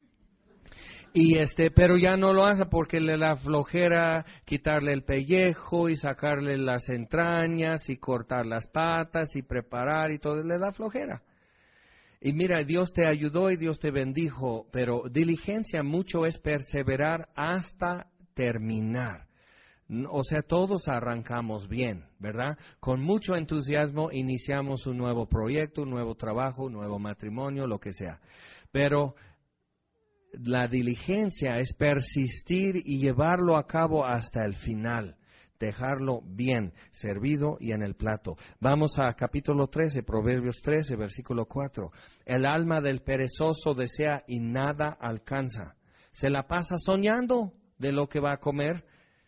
Y este, pero ya no lo hace porque le da flojera quitarle el pellejo y sacarle las entrañas y cortar las patas y preparar y todo, le da flojera. Y mira, Dios te ayudó y Dios te bendijo, pero diligencia mucho es perseverar hasta terminar. O sea, todos arrancamos bien, ¿verdad? Con mucho entusiasmo iniciamos un nuevo proyecto, un nuevo trabajo, un nuevo matrimonio, lo que sea. Pero la diligencia es persistir y llevarlo a cabo hasta el final, dejarlo bien servido y en el plato. Vamos a capítulo trece, Proverbios trece, versículo cuatro. El alma del perezoso desea y nada alcanza. Se la pasa soñando de lo que va a comer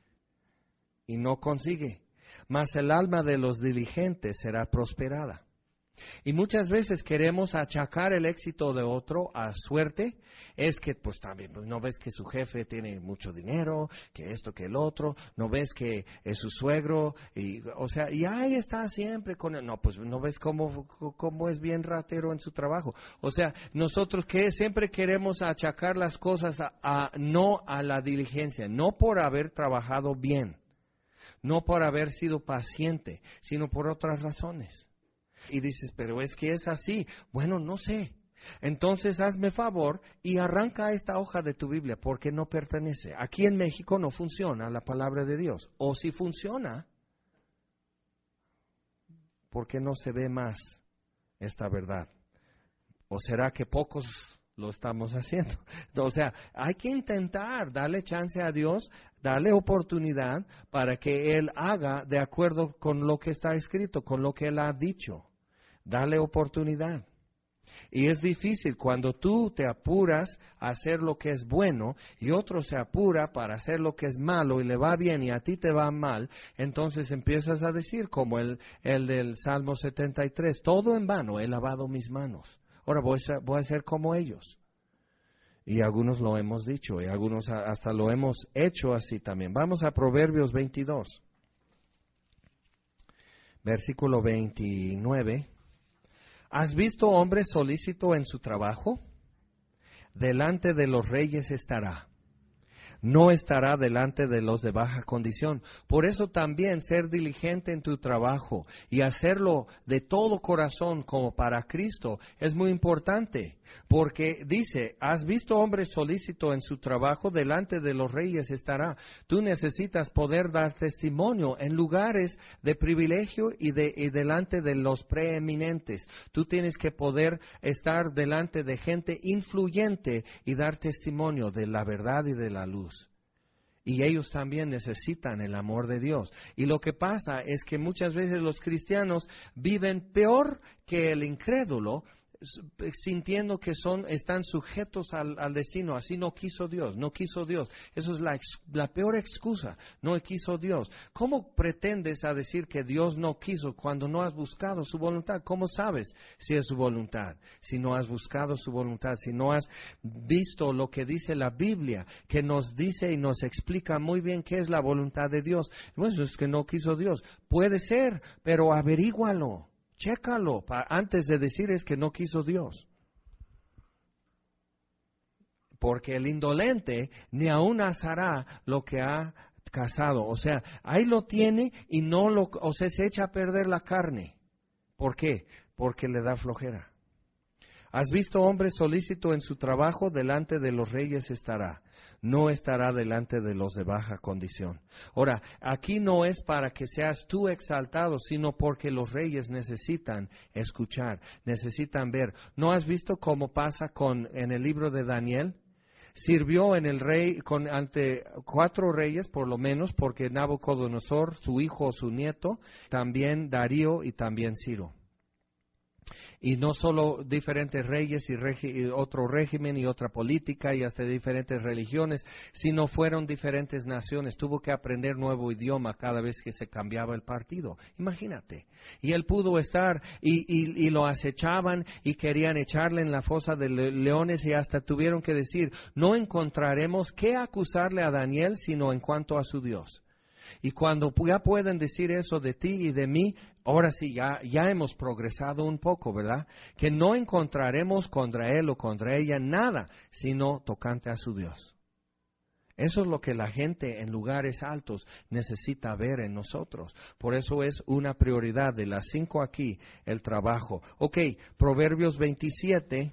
y no consigue. Mas el alma de los diligentes será prosperada. Y muchas veces queremos achacar el éxito de otro a suerte. Es que, pues también, pues, no ves que su jefe tiene mucho dinero, que esto, que el otro, no ves que es su suegro, y, o sea, y ahí está siempre con él. No, pues no ves cómo, cómo es bien ratero en su trabajo. O sea, nosotros que siempre queremos achacar las cosas a, a no a la diligencia, no por haber trabajado bien, no por haber sido paciente, sino por otras razones. Y dices, pero es que es así. Bueno, no sé. Entonces hazme favor y arranca esta hoja de tu Biblia porque no pertenece. Aquí en México no funciona la palabra de Dios. O si funciona, ¿por qué no se ve más esta verdad? ¿O será que pocos lo estamos haciendo? O sea, hay que intentar darle chance a Dios, darle oportunidad para que Él haga de acuerdo con lo que está escrito, con lo que Él ha dicho. Dale oportunidad. Y es difícil cuando tú te apuras a hacer lo que es bueno y otro se apura para hacer lo que es malo y le va bien y a ti te va mal, entonces empiezas a decir como el, el del Salmo setenta y tres, todo en vano he lavado mis manos. Ahora voy a, voy a ser como ellos. Y algunos lo hemos dicho y algunos hasta lo hemos hecho así también. Vamos a Proverbios veintidós, versículo veintinueve. ¿Has visto hombre solícito en su trabajo? Delante de los reyes estará. no estará delante de los de baja condición. Por eso también ser diligente en tu trabajo y hacerlo de todo corazón como para Cristo es muy importante. Porque dice, has visto hombre solícito en su trabajo, delante de los reyes estará. Tú necesitas poder dar testimonio en lugares de privilegio y, de, y delante de los preeminentes. Tú tienes que poder estar delante de gente influyente y dar testimonio de la verdad y de la luz. Y ellos también necesitan el amor de Dios. Y lo que pasa es que muchas veces los cristianos viven peor que el incrédulo, sintiendo que son están sujetos al, al destino. Así no quiso Dios, no quiso Dios. Eso es la, ex, la peor excusa, no quiso Dios. ¿Cómo pretendes a decir que Dios no quiso cuando no has buscado su voluntad? ¿Cómo sabes si es su voluntad? Si no has buscado su voluntad, si no has visto lo que dice la Biblia, que nos dice y nos explica muy bien qué es la voluntad de Dios. Pues es que no quiso Dios. Puede ser, pero averígualo. Chécalo pa, antes de decir es que no quiso Dios. Porque el indolente ni aún asará lo que ha cazado. O sea, ahí lo tiene y no lo, o sea, se echa a perder la carne. ¿Por qué? Porque le da flojera. ¿Has visto hombre solícito en su trabajo? Delante de los reyes estará. No estará delante de los de baja condición. Ahora, aquí no es para que seas tú exaltado, sino porque los reyes necesitan escuchar, necesitan ver. ¿No has visto cómo pasa con en el libro de Daniel? Sirvió en el rey con ante cuatro reyes por lo menos, porque Nabucodonosor, su hijo o su nieto, también Darío y también Ciro. Y no solo diferentes reyes y, regi- y otro régimen y otra política y hasta diferentes religiones, sino fueron diferentes naciones. Tuvo que aprender nuevo idioma cada vez que se cambiaba el partido. Imagínate. Y él pudo estar y, y, y lo acechaban y querían echarle en la fosa de le- leones y hasta tuvieron que decir, no encontraremos qué acusarle a Daniel sino en cuanto a su Dios. Y cuando ya pueden decir eso de ti y de mí, ahora sí, ya, ya hemos progresado un poco, ¿verdad? Que no encontraremos contra él o contra ella nada, sino tocante a su Dios. Eso es lo que la gente en lugares altos necesita ver en nosotros. Por eso es una prioridad de las cinco aquí, el trabajo. Ok, Proverbios veintisiete.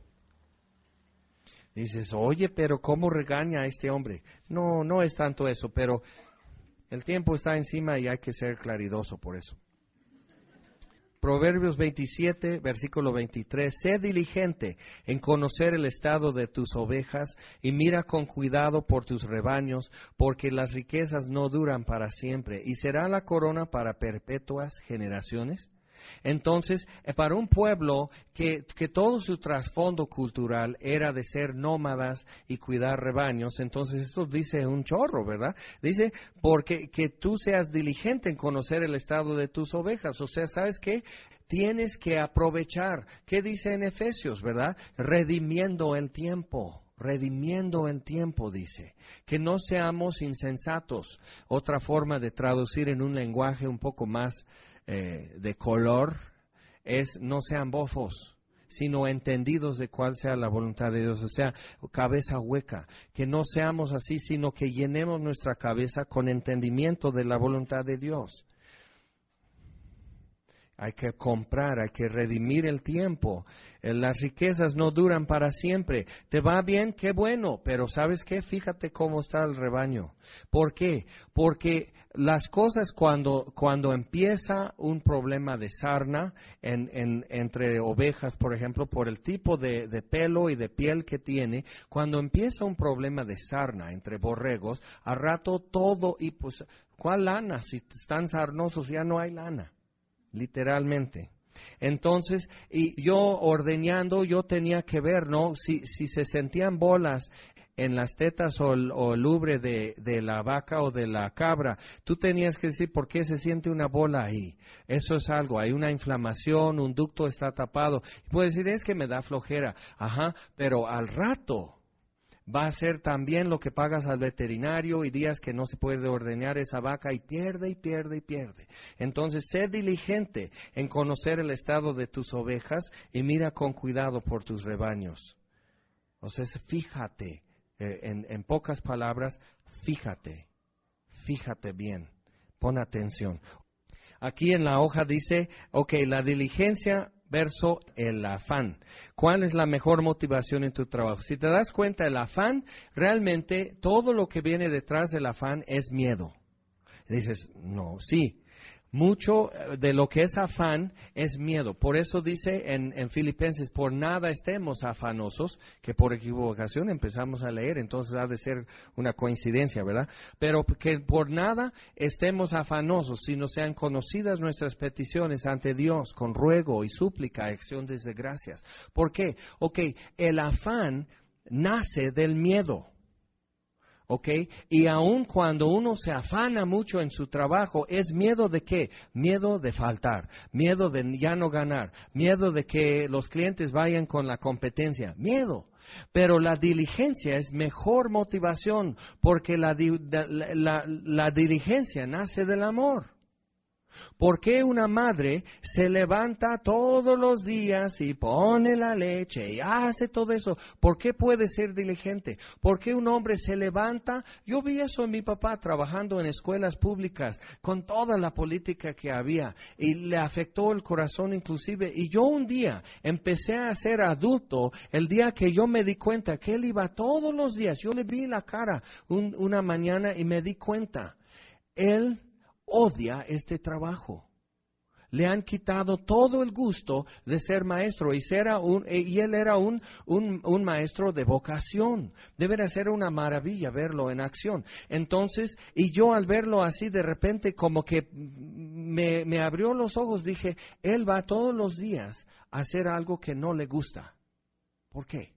Dices, oye, pero ¿cómo regaña a este hombre? No, no es tanto eso, pero el tiempo está encima y hay que ser claridoso por eso. Proverbios veintisiete, versículo veintitrés. Sé diligente en conocer el estado de tus ovejas y mira con cuidado por tus rebaños, porque las riquezas no duran para siempre y será la corona para perpetuas generaciones. Entonces, para un pueblo que, que todo su trasfondo cultural era de ser nómadas y cuidar rebaños, entonces esto dice un chorro, ¿verdad? Dice, porque que tú seas diligente en conocer el estado de tus ovejas. O sea, ¿sabes qué? Tienes que aprovechar. ¿Qué dice en Efesios, verdad? Redimiendo el tiempo. Redimiendo el tiempo, dice. Que no seamos insensatos. Otra forma de traducir en un lenguaje un poco más Eh, de color, es no sean bofos, sino entendidos de cuál sea la voluntad de Dios, o sea, cabeza hueca, que no seamos así, sino que llenemos nuestra cabeza con entendimiento de la voluntad de Dios. Hay que comprar, hay que redimir el tiempo. Las riquezas no duran para siempre. ¿Te va bien? ¡Qué bueno! Pero ¿sabes qué? Fíjate cómo está el rebaño. ¿Por qué? Porque las cosas cuando, cuando empieza un problema de sarna en, en, entre ovejas, por ejemplo, por el tipo de, de pelo y de piel que tiene, cuando empieza un problema de sarna entre borregos, al rato todo, y pues, ¿cuál lana? Si están sarnosos ya no hay lana. Literalmente. Entonces, y yo ordeñando, yo tenía que ver, ¿no? Si, si se sentían bolas en las tetas o el, o el ubre de, de la vaca o de la cabra, tú tenías que decir por qué se siente una bola ahí. Eso es algo, hay una inflamación, un ducto está tapado. Puedes decir, es que me da flojera. Ajá, pero al rato va a ser también lo que pagas al veterinario y días que no se puede ordeñar esa vaca y pierde y pierde y pierde. Entonces, sé diligente en conocer el estado de tus ovejas y mira con cuidado por tus rebaños. O sea, fíjate, Eh, en, en pocas palabras, fíjate, fíjate bien, pon atención. Aquí en la hoja dice, ok, la diligencia versus el afán. ¿Cuál es la mejor motivación en tu trabajo? Si te das cuenta, el afán, realmente todo lo que viene detrás del afán es miedo. Dices, no, sí. Mucho de lo que es afán es miedo. Por eso dice en, en Filipenses, por nada estemos afanosos, que por equivocación empezamos a leer, entonces ha de ser una coincidencia, ¿verdad? Pero que por nada estemos afanosos, sino sean conocidas nuestras peticiones ante Dios con ruego y súplica, acción desde gracias. ¿Por qué? Ok, el afán nace del miedo. ¿Ok? Y aun cuando uno se afana mucho en su trabajo, ¿es miedo de qué? Miedo de faltar, miedo de ya no ganar, miedo de que los clientes vayan con la competencia, miedo. Pero la diligencia es mejor motivación porque la, la, la, la diligencia nace del amor. ¿Por qué una madre se levanta todos los días y pone la leche y hace todo eso? ¿Por qué puede ser diligente? ¿Por qué un hombre se levanta? Yo vi eso en mi papá trabajando en escuelas públicas con toda la política que había y le afectó el corazón inclusive. Y yo un día empecé a ser adulto el día que yo me di cuenta que él iba todos los días. Yo le vi la cara un, una mañana y me di cuenta. Él odia este trabajo. Le han quitado todo el gusto de ser maestro y, será un, y él era un, un, un maestro de vocación. Debería ser una maravilla verlo en acción. Entonces, y yo al verlo así de repente como que me, me abrió los ojos, dije, él va todos los días a hacer algo que no le gusta. ¿Por qué?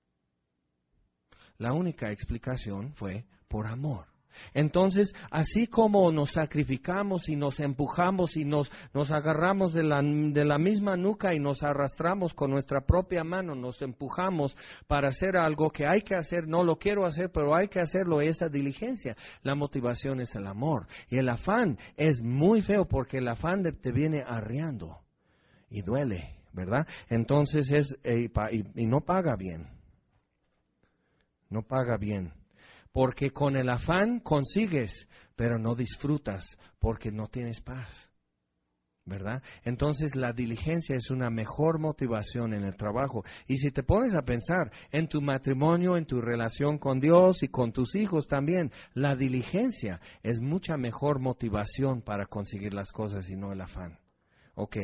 La única explicación fue por amor. Entonces, así como nos sacrificamos y nos empujamos y nos, nos agarramos de la, de la misma nuca y nos arrastramos con nuestra propia mano, nos empujamos para hacer algo que hay que hacer, no lo quiero hacer, pero hay que hacerlo, esa diligencia. La motivación es el amor. Y el afán es muy feo porque el afán de, te viene arreando y duele, ¿verdad? Entonces, es eh, y, y no paga bien. No paga bien. Porque con el afán consigues, pero no disfrutas porque no tienes paz, ¿verdad? Entonces la diligencia es una mejor motivación en el trabajo. Y si te pones a pensar en tu matrimonio, en tu relación con Dios y con tus hijos también, la diligencia es mucha mejor motivación para conseguir las cosas y no el afán. Ok.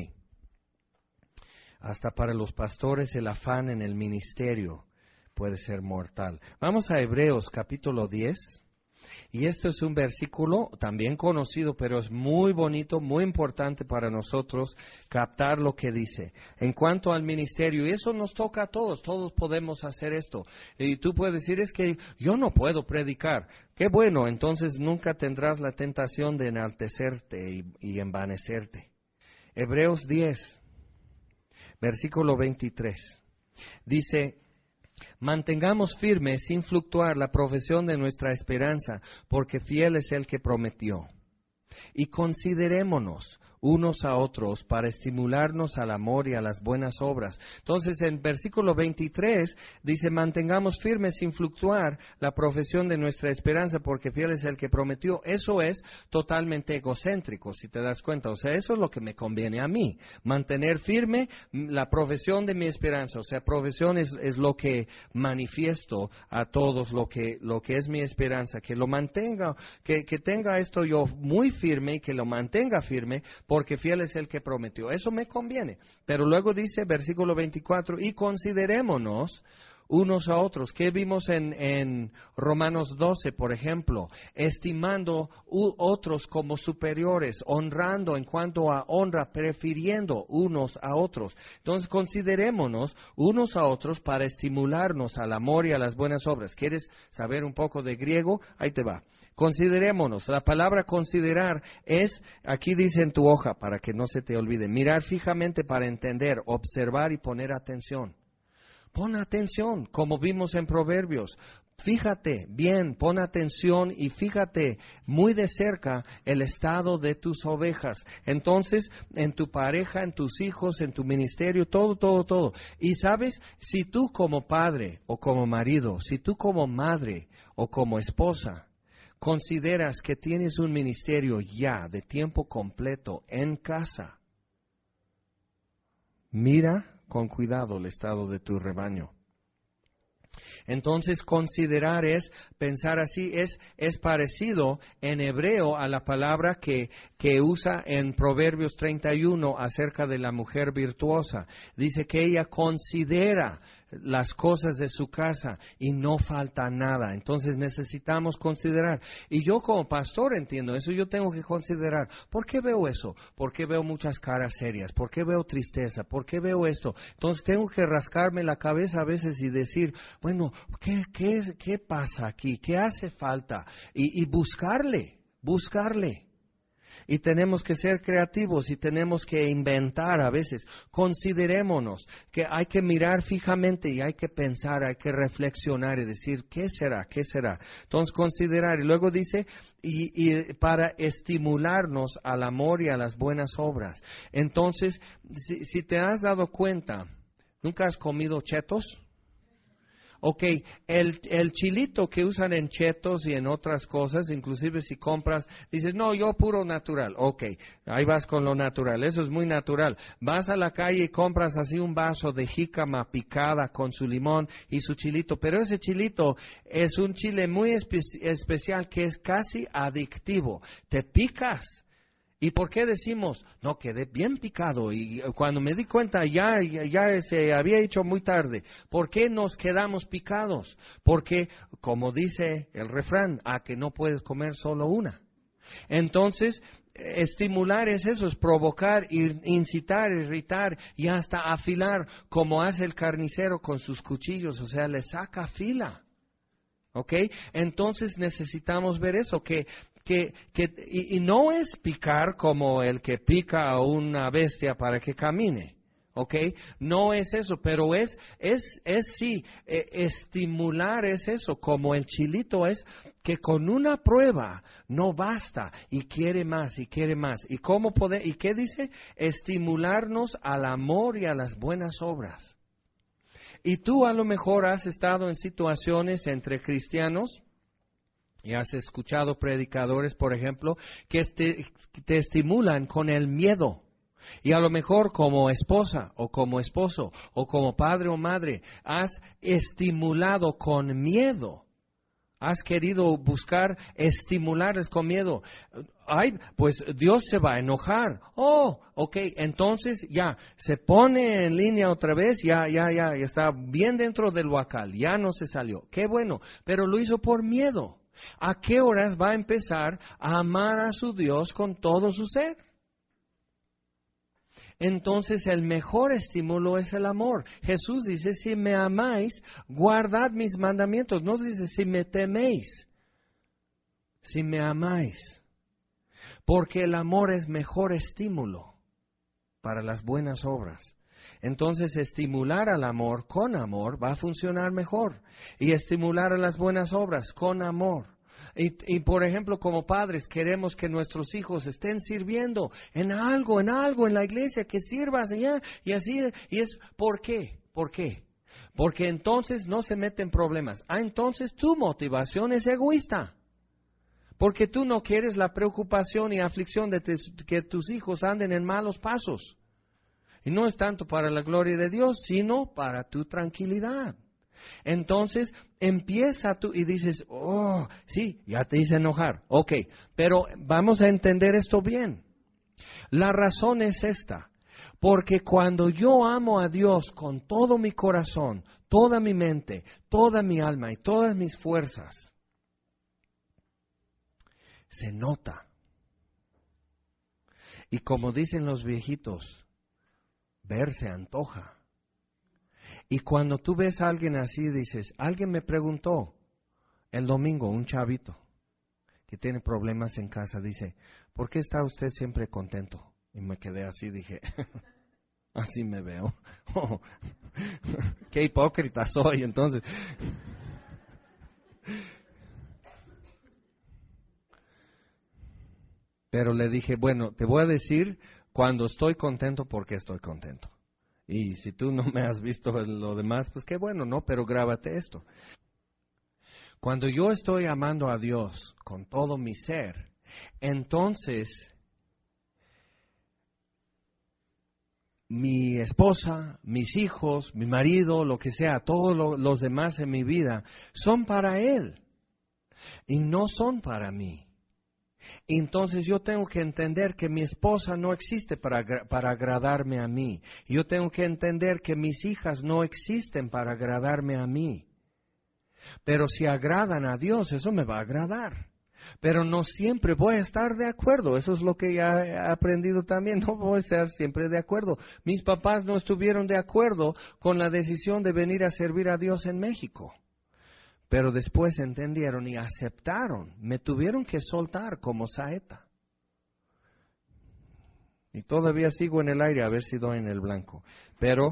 Hasta para los pastores el afán en el ministerio puede ser mortal. Vamos a Hebreos capítulo diez, y esto es un versículo también conocido, pero es muy bonito, muy importante para nosotros captar lo que dice. En cuanto al ministerio, y eso nos toca a todos, todos podemos hacer esto. Y tú puedes decir, es que yo no puedo predicar. Qué bueno, entonces nunca tendrás la tentación de enaltecerte y, y envanecerte. Hebreos diez, versículo veintitrés, dice: mantengamos firme sin fluctuar la profesión de nuestra esperanza, porque fiel es el que prometió. Y considerémonos unos a otros para estimularnos al amor y a las buenas obras. Entonces, en versículo veintitrés dice, mantengamos firmes sin fluctuar la profesión de nuestra esperanza, porque fiel es el que prometió. Eso es totalmente egocéntrico, si te das cuenta. O sea, eso es lo que me conviene a mí. Mantener firme la profesión de mi esperanza. O sea, profesión es, es lo que manifiesto a todos, lo que, lo que es mi esperanza. Que lo mantenga, que, que tenga esto yo muy firme y que lo mantenga firme, porque fiel es el que prometió. Eso me conviene. Pero luego dice, versículo veinticuatro, y considerémonos unos a otros. ¿Qué vimos en, en Romanos doce, por ejemplo? Estimando u, otros como superiores, honrando en cuanto a honra, prefiriendo unos a otros. Entonces, considerémonos unos a otros para estimularnos al amor y a las buenas obras. ¿Quieres saber un poco de griego? Ahí te va. Considerémonos. La palabra considerar es, aquí dice en tu hoja, para que no se te olvide, mirar fijamente para entender, observar y poner atención. Pon atención, como vimos en Proverbios. Fíjate bien, pon atención y fíjate muy de cerca el estado de tus ovejas. Entonces, en tu pareja, en tus hijos, en tu ministerio, todo, todo, todo. Y sabes, si tú como padre o como marido, si tú como madre o como esposa, consideras que tienes un ministerio ya de tiempo completo en casa, mira con cuidado el estado de tu rebaño. Entonces, considerar es, pensar así, es, es parecido en hebreo a la palabra que, que usa en Proverbios treinta y uno acerca de la mujer virtuosa. Dice que ella considera las cosas de su casa y no falta nada. Entonces necesitamos considerar. Y yo como pastor entiendo eso, yo tengo que considerar. ¿Por qué veo eso? ¿Por qué veo muchas caras serias? ¿Por qué veo tristeza? ¿Por qué veo esto? Entonces tengo que rascarme la cabeza a veces y decir, bueno, ¿qué, qué, qué pasa aquí? ¿Qué hace falta? Y, y buscarle, buscarle. Y tenemos que ser creativos y tenemos que inventar a veces. Considerémonos que hay que mirar fijamente y hay que pensar, hay que reflexionar y decir, ¿qué será? ¿Qué será? Entonces, considerar. Y luego dice, y, y para estimularnos al amor y a las buenas obras. Entonces, si, si te has dado cuenta, ¿nunca has comido chetos? Ok, el, el chilito que usan en chetos y en otras cosas, inclusive si compras, dices, no, yo puro natural. Ok, ahí vas con lo natural, eso es muy natural. Vas a la calle y compras así un vaso de jícama picada con su limón y su chilito, pero ese chilito es un chile muy espe- especial que es casi adictivo. Te picas. ¿Y por qué decimos, no, quedé bien picado? Y cuando me di cuenta, ya, ya, ya se había hecho muy tarde. ¿Por qué nos quedamos picados? Porque, como dice el refrán, a que no puedes comer solo una. Entonces, estimular es eso, es provocar, incitar, irritar y hasta afilar, como hace el carnicero con sus cuchillos, o sea, le saca fila. ¿Ok? Entonces necesitamos ver eso, que Que, que, y, y no es picar como el que pica a una bestia para que camine, ¿ok? No es eso, pero es, es, es sí, eh, estimular es eso, como el chilito es que con una prueba no basta y quiere más y quiere más. ¿Y cómo poder, y qué dice? Estimularnos al amor y a las buenas obras. Y tú a lo mejor has estado en situaciones entre cristianos, y has escuchado predicadores, por ejemplo, que te, te estimulan con el miedo. Y a lo mejor como esposa o como esposo o como padre o madre, has estimulado con miedo. Has querido buscar estimularles con miedo. Ay, pues Dios se va a enojar. Oh, ok, entonces ya, se pone en línea otra vez, ya, ya, ya, está bien dentro del huacal, ya no se salió. Qué bueno, pero lo hizo por miedo. ¿A qué horas va a empezar a amar a su Dios con todo su ser? Entonces el mejor estímulo es el amor. Jesús dice, si me amáis, guardad mis mandamientos. No dice, si me teméis, si me amáis. Porque el amor es mejor estímulo para las buenas obras. Entonces, estimular al amor con amor va a funcionar mejor. Y estimular a las buenas obras con amor. Y, y, por ejemplo, como padres, queremos que nuestros hijos estén sirviendo en algo, en algo, en la iglesia, que sirvas allá. Y así, y es, ¿por qué? ¿Por qué? Porque entonces no se meten problemas. Ah, entonces tu motivación es egoísta. Porque tú no quieres la preocupación y aflicción de tes, que tus hijos anden en malos pasos. Y no es tanto para la gloria de Dios, sino para tu tranquilidad. Entonces, empieza tú y dices, oh, sí, ya te hice enojar. Ok, pero vamos a entender esto bien. La razón es esta. Porque cuando yo amo a Dios con todo mi corazón, toda mi mente, toda mi alma y todas mis fuerzas, se nota. Y como dicen los viejitos, ver se antoja. Y cuando tú ves a alguien así, dices, alguien me preguntó el domingo, un chavito que tiene problemas en casa, dice, ¿por qué está usted siempre contento? Y me quedé así, dije, así me veo. Oh, qué hipócrita soy, entonces. Pero le dije, bueno, te voy a decir cuando estoy contento porque estoy contento. Y si tú no me has visto lo demás, pues qué bueno, ¿no? Pero grábate esto. Cuando yo estoy amando a Dios con todo mi ser, entonces mi esposa, mis hijos, mi marido, lo que sea, todos lo, los demás en mi vida, son para Él y no son para mí. Entonces yo tengo que entender que mi esposa no existe para, para agradarme a mí. Yo tengo que entender que mis hijas no existen para agradarme a mí. Pero si agradan a Dios, eso me va a agradar. Pero no siempre voy a estar de acuerdo. Eso es lo que ya he aprendido también. No voy a estar siempre de acuerdo. Mis papás no estuvieron de acuerdo con la decisión de venir a servir a Dios en México. Pero después entendieron y aceptaron. Me tuvieron que soltar como saeta. Y todavía sigo en el aire a ver si doy en el blanco. Pero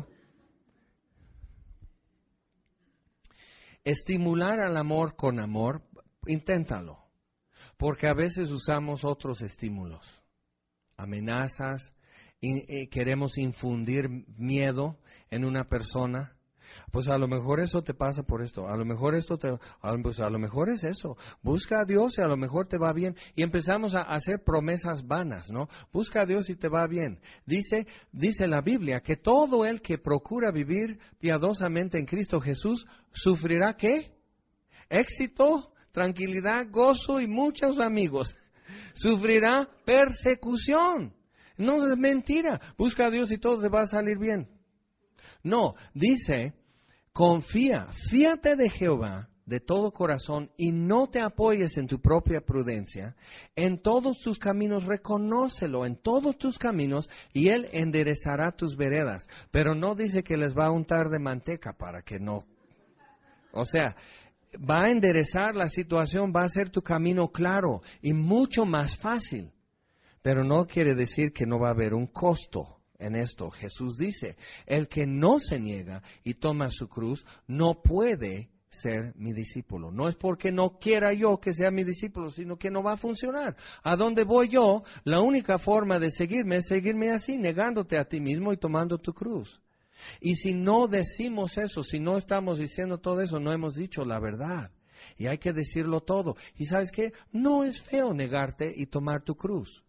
estimular al amor con amor, inténtalo. Porque a veces usamos otros estímulos. Amenazas, y, y queremos infundir miedo en una persona. Pues a lo mejor eso te pasa por esto, a lo mejor esto te, pues a lo mejor es eso. Busca a Dios y a lo mejor te va bien. Y empezamos a hacer promesas vanas, ¿no? Busca a Dios y te va bien. Dice, dice la Biblia que todo el que procura vivir piadosamente en Cristo Jesús sufrirá ¿qué? Éxito, tranquilidad, gozo y muchos amigos. Sufrirá persecución. No es mentira. Busca a Dios y todo te va a salir bien. No, dice, confía, fíate de Jehová de todo corazón y no te apoyes en tu propia prudencia. En todos tus caminos reconócelo, en todos tus caminos, y Él enderezará tus veredas. Pero no dice que les va a untar de manteca para que no. O sea, va a enderezar la situación, va a hacer tu camino claro y mucho más fácil. Pero no quiere decir que no va a haber un costo. En esto, Jesús dice, el que no se niega y toma su cruz, no puede ser mi discípulo. No es porque no quiera yo que sea mi discípulo, sino que no va a funcionar. ¿A dónde voy yo? La única forma de seguirme es seguirme así, negándote a ti mismo y tomando tu cruz. Y si no decimos eso, si no estamos diciendo todo eso, no hemos dicho la verdad. Y hay que decirlo todo. ¿Y sabes qué? No es feo negarte y tomar tu cruz.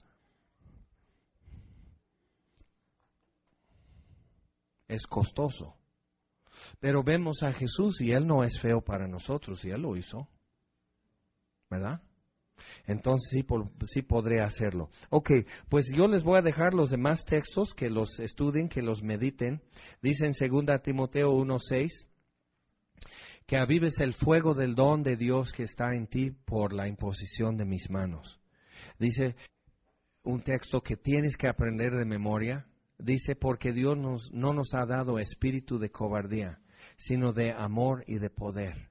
Es costoso. Pero vemos a Jesús y Él no es feo para nosotros y Él lo hizo. ¿Verdad? Entonces sí, por, sí podré hacerlo. Ok, pues yo les voy a dejar los demás textos que los estudien, que los mediten. Dice en segunda Timoteo uno seis que avives el fuego del don de Dios que está en ti por la imposición de mis manos. Dice un texto que tienes que aprender de memoria. Dice, porque Dios nos, no nos ha dado espíritu de cobardía, sino de amor y de poder.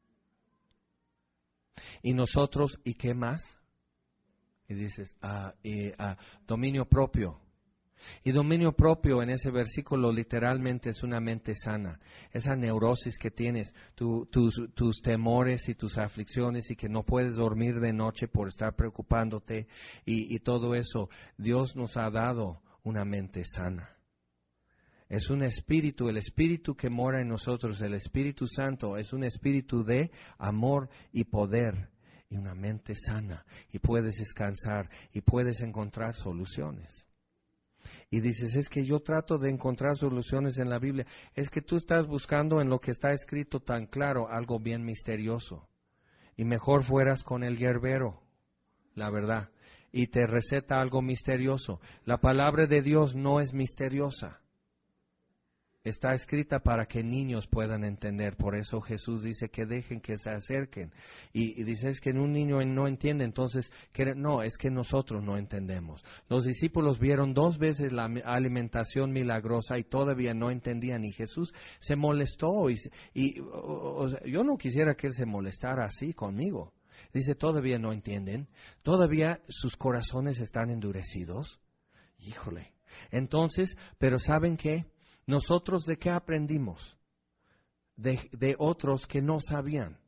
Y nosotros, ¿y qué más? Y dices, ah, y, ah, dominio propio. Y dominio propio en ese versículo literalmente es una mente sana. Esa neurosis que tienes, tu, tus, tus temores y tus aflicciones y que no puedes dormir de noche por estar preocupándote y, y todo eso, Dios nos ha dado una mente sana. Es un espíritu, el espíritu que mora en nosotros, el Espíritu Santo, es un espíritu de amor y poder y una mente sana. Y puedes descansar y puedes encontrar soluciones. Y dices, es que yo trato de encontrar soluciones en la Biblia. Es que tú estás buscando en lo que está escrito tan claro algo bien misterioso. Y mejor fueras con el hierbero, la verdad. Y te receta algo misterioso. La palabra de Dios no es misteriosa. Está escrita para que niños puedan entender. Por eso Jesús dice que dejen que se acerquen. Y, y dice es que un niño no entiende, entonces, que, no, es que nosotros no entendemos. Los discípulos vieron dos veces la alimentación milagrosa y todavía no entendían. Y Jesús se molestó. Y, y o, o, yo no quisiera que Él se molestara así conmigo. Dice, todavía no entienden, todavía sus corazones están endurecidos. Híjole. Entonces, pero ¿saben qué? Nosotros ¿de qué aprendimos? De, de otros que no sabían.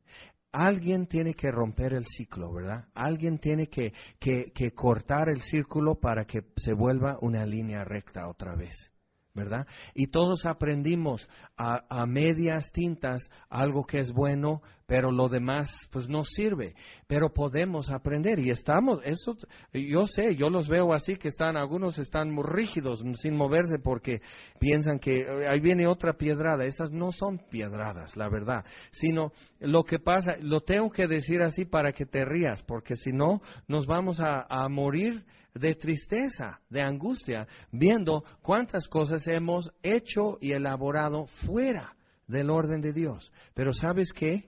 alguien tiene que romper el ciclo, ¿verdad? Alguien tiene que, que, que cortar el círculo para que se vuelva una línea recta otra vez, ¿verdad? Y todos aprendimos a, a medias tintas algo que es bueno, pero lo demás pues no sirve. Pero podemos aprender y estamos, eso yo sé, yo los veo así que están, algunos están muy rígidos, sin moverse porque piensan que ahí viene otra piedrada. Esas no son piedradas, la verdad, sino lo que pasa, lo tengo que decir así para que te rías, porque si no nos vamos a, a morir de tristeza, de angustia, viendo cuántas cosas hemos hecho y elaborado fuera del orden de Dios. Pero ¿sabes qué?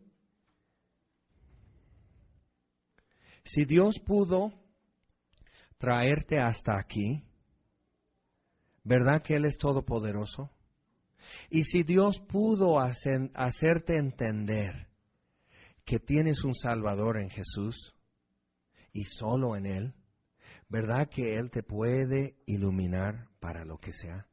Si Dios pudo traerte hasta aquí, ¿verdad que Él es todopoderoso? Y si Dios pudo hacer, hacerte entender que tienes un Salvador en Jesús y solo en Él, ¿verdad que Él te puede iluminar para lo que sea?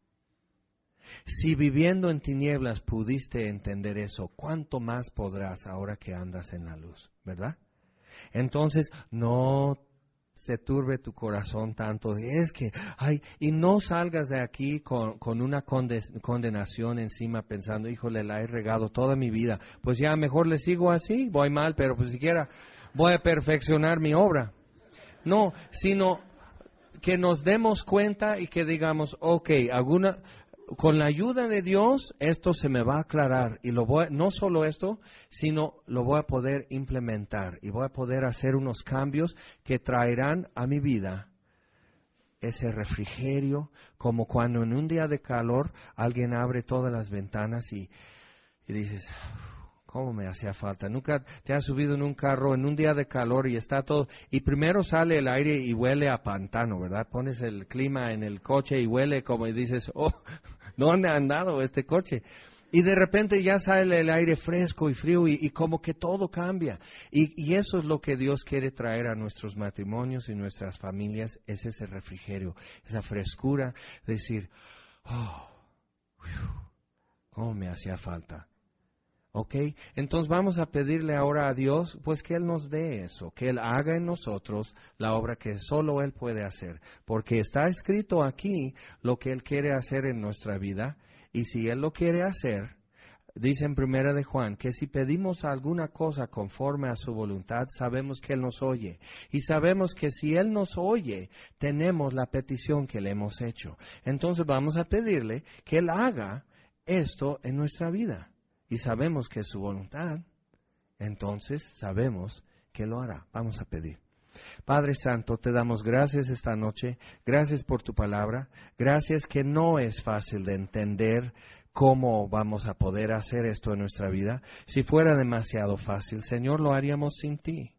Si viviendo en tinieblas pudiste entender eso, ¿cuánto más podrás ahora que andas en la luz? ¿Verdad? Entonces, no se turbe tu corazón tanto. Es que, ay, y no salgas de aquí con, con una condenación encima pensando, híjole, la he regado toda mi vida. Pues ya mejor le sigo así, voy mal, pero pues siquiera voy a perfeccionar mi obra. No, sino que nos demos cuenta y que digamos, ok, alguna, con la ayuda de Dios esto se me va a aclarar y lo voy, no solo esto, sino lo voy a poder implementar y voy a poder hacer unos cambios que traerán a mi vida ese refrigerio, como cuando en un día de calor alguien abre todas las ventanas y, y dices, ¿cómo me hacía falta? Nunca te has subido en un carro en un día de calor y está todo, y primero sale el aire y huele a pantano, ¿verdad? Pones el clima en el coche y huele como y dices, oh, ¿dónde ha andado este coche? Y de repente ya sale el aire fresco y frío y, y como que todo cambia. Y, y eso es lo que Dios quiere traer a nuestros matrimonios y nuestras familias, es ese refrigerio, esa frescura, decir, oh, ¿cómo me hacía falta? ¿Ok? Entonces vamos a pedirle ahora a Dios, pues que Él nos dé eso, que Él haga en nosotros la obra que solo Él puede hacer, porque está escrito aquí lo que Él quiere hacer en nuestra vida, y si Él lo quiere hacer, dice en Primera de Juan, que si pedimos alguna cosa conforme a su voluntad, sabemos que Él nos oye, y sabemos que si Él nos oye, tenemos la petición que le hemos hecho. Entonces vamos a pedirle que Él haga esto en nuestra vida. Y sabemos que es su voluntad, entonces sabemos que lo hará. Vamos a pedir. Padre Santo, te damos gracias esta noche, gracias por tu palabra, gracias que no es fácil de entender cómo vamos a poder hacer esto en nuestra vida. Si fuera demasiado fácil, Señor, lo haríamos sin ti.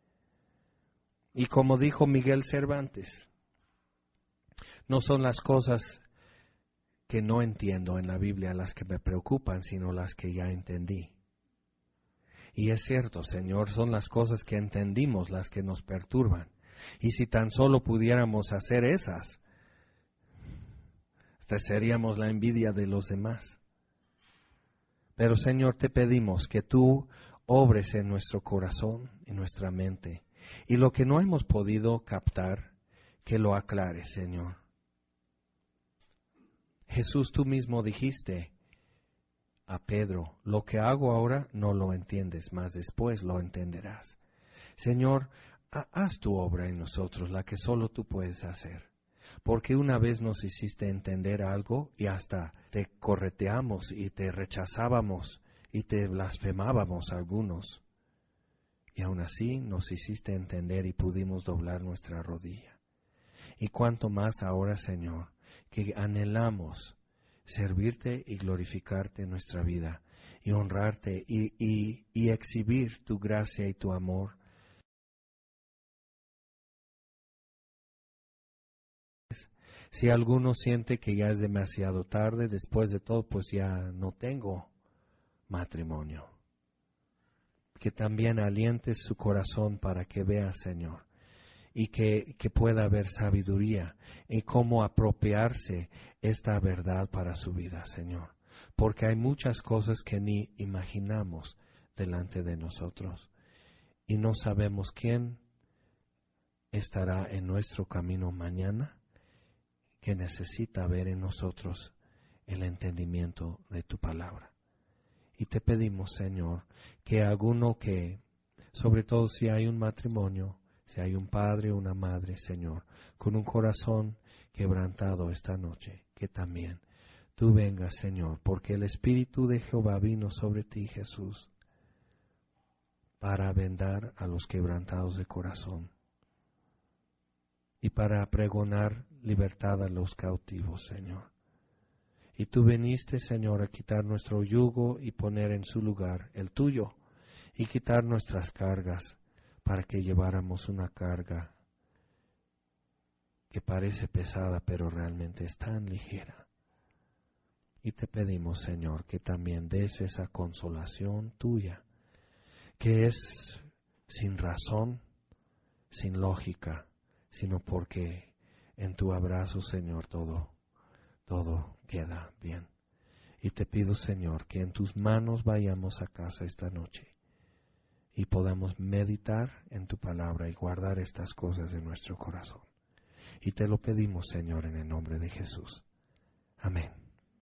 Y como dijo Miguel Cervantes, no son las cosas que no entiendo en la Biblia las que me preocupan, sino las que ya entendí. Y es cierto, Señor, son las cosas que entendimos las que nos perturban. Y si tan solo pudiéramos hacer esas, hasta seríamos la envidia de los demás. Pero, Señor, te pedimos que tú obres en nuestro corazón, en nuestra mente, y lo que no hemos podido captar, que lo aclares, Señor. Jesús, tú mismo dijiste a Pedro, lo que hago ahora no lo entiendes, mas después lo entenderás. Señor, haz tu obra en nosotros, la que solo tú puedes hacer. Porque una vez nos hiciste entender algo y hasta te correteamos y te rechazábamos y te blasfemábamos algunos. Y aún así nos hiciste entender y pudimos doblar nuestra rodilla. Y cuánto más ahora, Señor, que anhelamos servirte y glorificarte en nuestra vida y honrarte y, y, y exhibir tu gracia y tu amor. Si alguno siente que ya es demasiado tarde, después de todo, pues ya no tengo matrimonio. Que también alientes su corazón para que vea, Señor, y que, que pueda haber sabiduría en cómo apropiarse esta verdad para su vida, Señor. Porque hay muchas cosas que ni imaginamos delante de nosotros. y no sabemos quién estará en nuestro camino mañana, que necesita ver en nosotros el entendimiento de tu palabra. Y te pedimos, Señor, que alguno que, sobre todo si hay un matrimonio, si hay un padre o una madre, Señor, con un corazón quebrantado esta noche, que también tú vengas, Señor, porque el Espíritu de Jehová vino sobre ti, Jesús, para vendar a los quebrantados de corazón y para pregonar libertad a los cautivos, Señor. Y tú viniste, Señor, a quitar nuestro yugo y poner en su lugar el tuyo, y quitar nuestras cargas, para que lleváramos una carga que parece pesada, pero realmente es tan ligera. Y te pedimos, Señor, que también des esa consolación tuya, que es sin razón, sin lógica, sino porque en tu abrazo, Señor, todo, todo queda bien. Y te pido, Señor, que en tus manos vayamos a casa esta noche y podamos meditar en tu palabra y guardar estas cosas en nuestro corazón. Y te lo pedimos, Señor, en el nombre de Jesús. Amén.